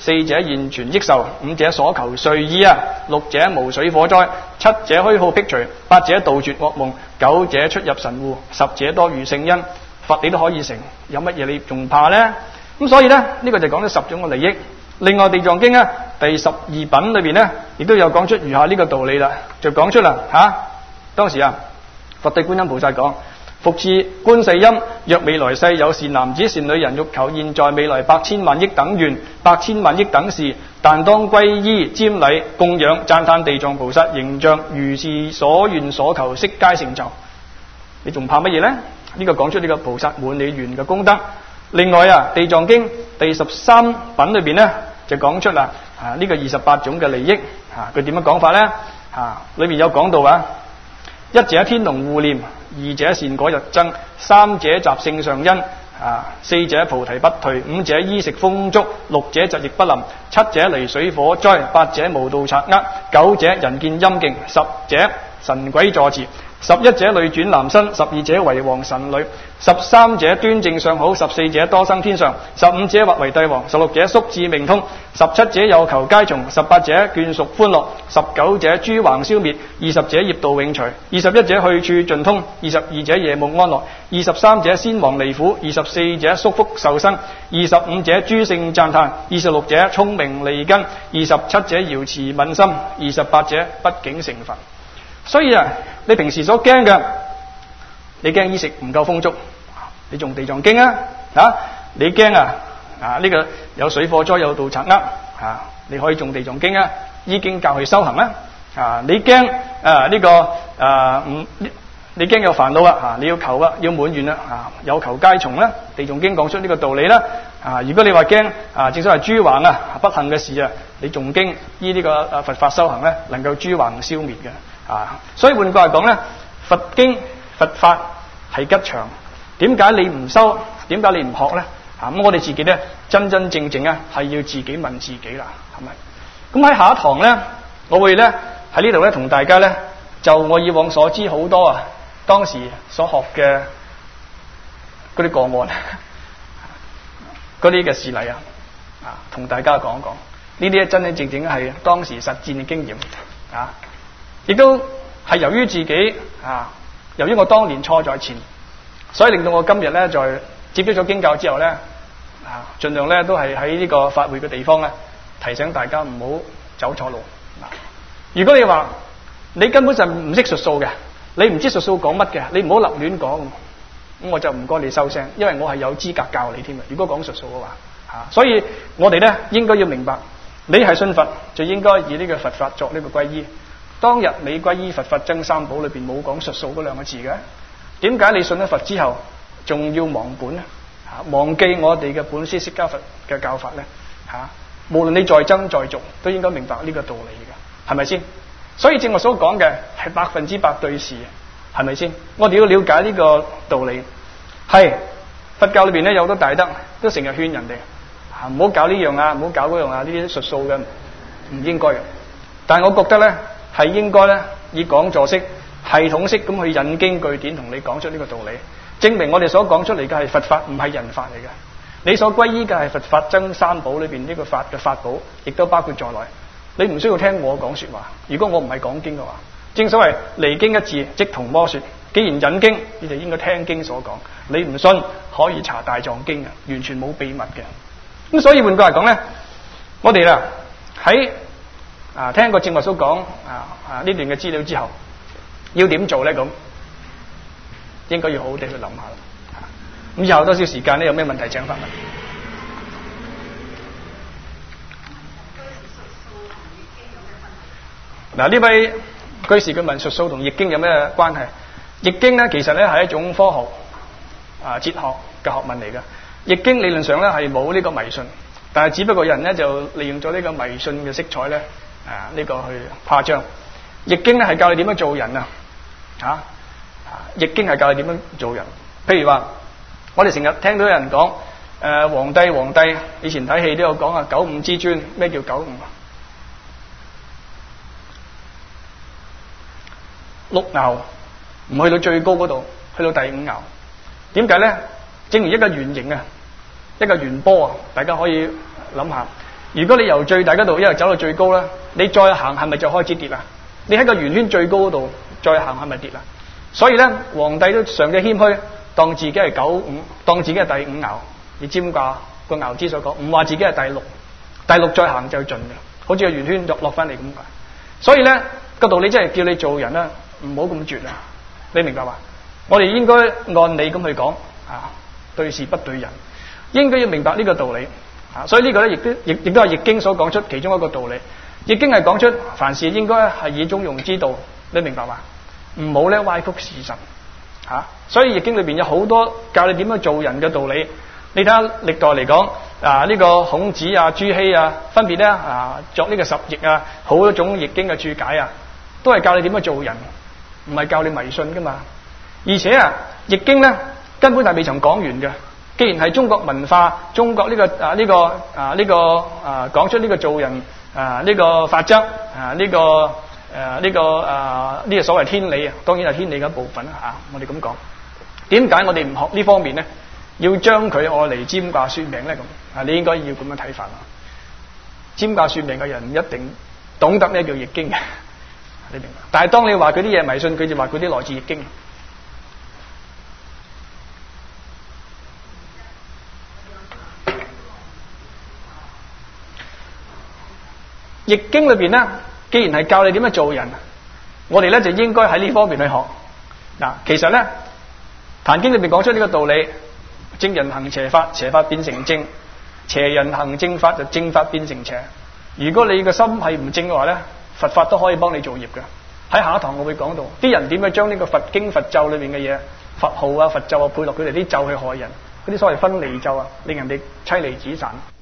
四者現存益壽，五者所求遂意啊，六者無水火災，七者虛耗辟除，八者杜絕惡夢，九者出入神戶，十者多遇聖恩。佛你都可以成，有乜嘢你仲怕呢？咁所以呢，呢、呢個就講咗十種嘅利益。另外地藏經呢，第十二品裏邊呢，亦都有講出餘下呢個道理啦，就講出啦吓、啊。當時啊，佛對觀音菩薩講：復次觀世音，若未來世有善男子善女人，欲求現在未來百千萬億等願、百千萬億等事，但當皈依瞻禮供養讚歎地藏菩薩形象，如是所願所求悉皆成就。你仲怕乜嘢呢？呢、這個講出呢個菩薩滿你願嘅功德。另外啊，地藏經第十三品裏邊呢，就講出啦啊呢、這個二十八種嘅利益啊，佢點樣講法呢？啊，裏面有講到啊，一者天龍護念，二者善果日增，三者集聖上因，啊四者菩提不退，五者衣食豐足，六者疾疫不臨，七者離水火災，八者無盜賊厄，九者人見陰勁，十者神鬼助持，十一者女轉男身，十二者為王神女，十三者端正相好，十四者多生天上，十五者或為帝王，十六者宿智明通，十七者有求皆從，十八者眷屬歡樂，十九者諸橫消滅，二十者業道永除，二十一者去處盡通，二十二者夜夢安樂，二十三者先亡離苦，二十四者宿福受生，二十五者諸聖讚歎，二十六者聰明利根，二十七者瑤池敏心，二十八者不境成佛。所以啊，你平時所驚嘅，你驚衣食唔夠豐足，你仲地藏經啊？啊，你驚啊？啊呢、這個有水火災有盜賊厄啊，你可以種地藏經啊，依經教佢修行啊。啊，你驚啊呢、這個啊唔，你驚有煩惱啊？啊，你要求啊，要滿願啊，啊有求皆從啦。地藏經講出呢個道理啦。啊，如果你話驚啊，正所謂諸橫啊不幸嘅事啊，你仲經依呢個啊佛法修行咧，能夠諸橫消滅嘅。啊，所以換句話講咧，佛經佛法係吉祥。點解你唔修？點解你唔學咧？啊，咁我哋自己咧真真正正啊係要自己問自己啦，係咪？咁喺下一堂咧，我會咧喺呢度咧同大家咧就我以往所知好多啊，當時所學嘅嗰啲個案，嗰啲嘅事例啊，啊，同大家講一講。呢啲真真正正係當時實戰嘅經驗啊。亦都係由於自己啊，由於我當年錯在前，所以令到我今日咧在接觸咗經教之後咧啊，盡量咧都係喺呢個法會嘅地方咧提醒大家唔好走錯路。啊、如果你話你根本就唔識術數嘅，你唔知術數講乜嘅，你唔好立亂講，咁我就唔該你收聲，因為我係有資格教你添嘅。如果講術數嘅話，啊，所以我哋咧應該要明白，你係信佛就應該以呢個佛法作呢個皈依。當日你皈依佛法僧三寶裏邊冇講術數嗰兩個字嘅，點解你信咗佛之後仲要忘本咧？吓，忘記我哋嘅本師釋迦佛嘅教法咧？吓，無論你再僧再俗，都應該明白呢個道理嘅，係咪先？所以正我所講嘅係百分之百對事，係咪先？我哋要了解呢個道理。係佛教裏邊咧有好多大德都成日勸人哋吓，唔好搞呢樣啊，唔好搞嗰樣啊，呢啲術數嘅唔應該嘅。但係我覺得咧，係應該咧以講座式、系統式咁去引經據典同你講出呢個道理，證明我哋所講出嚟嘅係佛法，唔係人法嚟嘅。你所歸依嘅係佛法僧三寶裏邊呢個法嘅法寶，亦都包括在內。你唔需要聽我講說話。如果我唔係講經嘅話，正所謂離經一字即同魔說。既然引經，你就應該聽經所講。你唔信可以查大藏經啊，完全冇秘密嘅。咁所以換句話講咧，我哋啦喺啊聽過正話所講啊啊呢段嘅資料之後，要點做咧？咁應該要好好地去諗下啦。咁以後多少時間咧？有咩問題請發問。嗱，呢位居士佢問術數同易經有咩關係？易經咧其實咧係一種科學啊哲學嘅學問嚟嘅。易經理論上咧係冇呢個迷信，但係只不過人咧就利用咗呢個迷信嘅色彩咧啊呢個去誇張。易經咧係教你點樣做人啊啊！易經係教你點樣做人。譬如話，我哋成日聽到有人講誒皇帝皇帝，以前睇戲都有講啊九五之尊。咩叫九五啊？六爻唔去到最高嗰度，去到第五爻。點解咧？正如一個圓形啊，一個圓波啊，大家可以諗下， 如果你由最大嗰度一路走到最高啦，你再行係咪就開始跌啦？你喺個圓圈最高嗰度再行係咪跌啦？所以咧，皇帝都上嘅謙虛，當自己係九五，當自己係第五爻，你占卦個爻之所講，唔話自己係第六，第六再行就盡嘅，好似個圓圈落落翻嚟咁解。所以咧個道理真係叫你做人啦，唔好咁絕啊！你明白嘛？我哋應該按理咁去講啊，對事不對人，應該要明白呢個道理啊。所以呢個咧亦都亦亦都係易經所講出其中一個道理。易經係講出凡事應該係以中庸之道，你明白嘛？唔好咧歪曲事實吓、啊。所以易經裏邊有好多教你點樣做人嘅道理。你睇下歷代嚟講啊，呢、這個孔子啊、朱熹啊，分別咧啊作呢個十譯啊，好多種易經嘅注解啊，都係教你點樣做人，唔係教你迷信噶嘛。而且啊，易經咧根本係未曾講完嘅。既然係中國文化，中國呢、這個啊呢、這個啊呢、這個啊講出呢個做人啊呢、這個法則啊呢、這個誒呢、啊這個啊呢、這個所謂天理啊，當然係天理嘅一部分啦吓、啊。我哋咁講，點解我哋唔學呢方面咧？要將佢愛嚟占卦說命咧咁啊？你應該要咁樣睇法啦。占卦說命嘅人唔一定懂得咩叫易經嘅，你明白？但係當你話佢啲嘢迷信，佢就話佢啲來自易經。易經裏邊咧，既然係教你點樣做人，我哋咧就應該喺呢方面去學。嗱，其實咧《壇經》裏邊講出呢個道理。正人行邪法，邪法變成正；邪人行正法，就正法變成邪。如果你個心係唔正嘅話咧，佛法都可以幫你做業嘅。喺下一堂我會講到，啲人點樣將呢個佛經佛咒裏面嘅嘢、佛號啊、佛咒啊配落佢哋啲咒去害人，嗰啲所謂分離咒啊，令人哋妻離子散。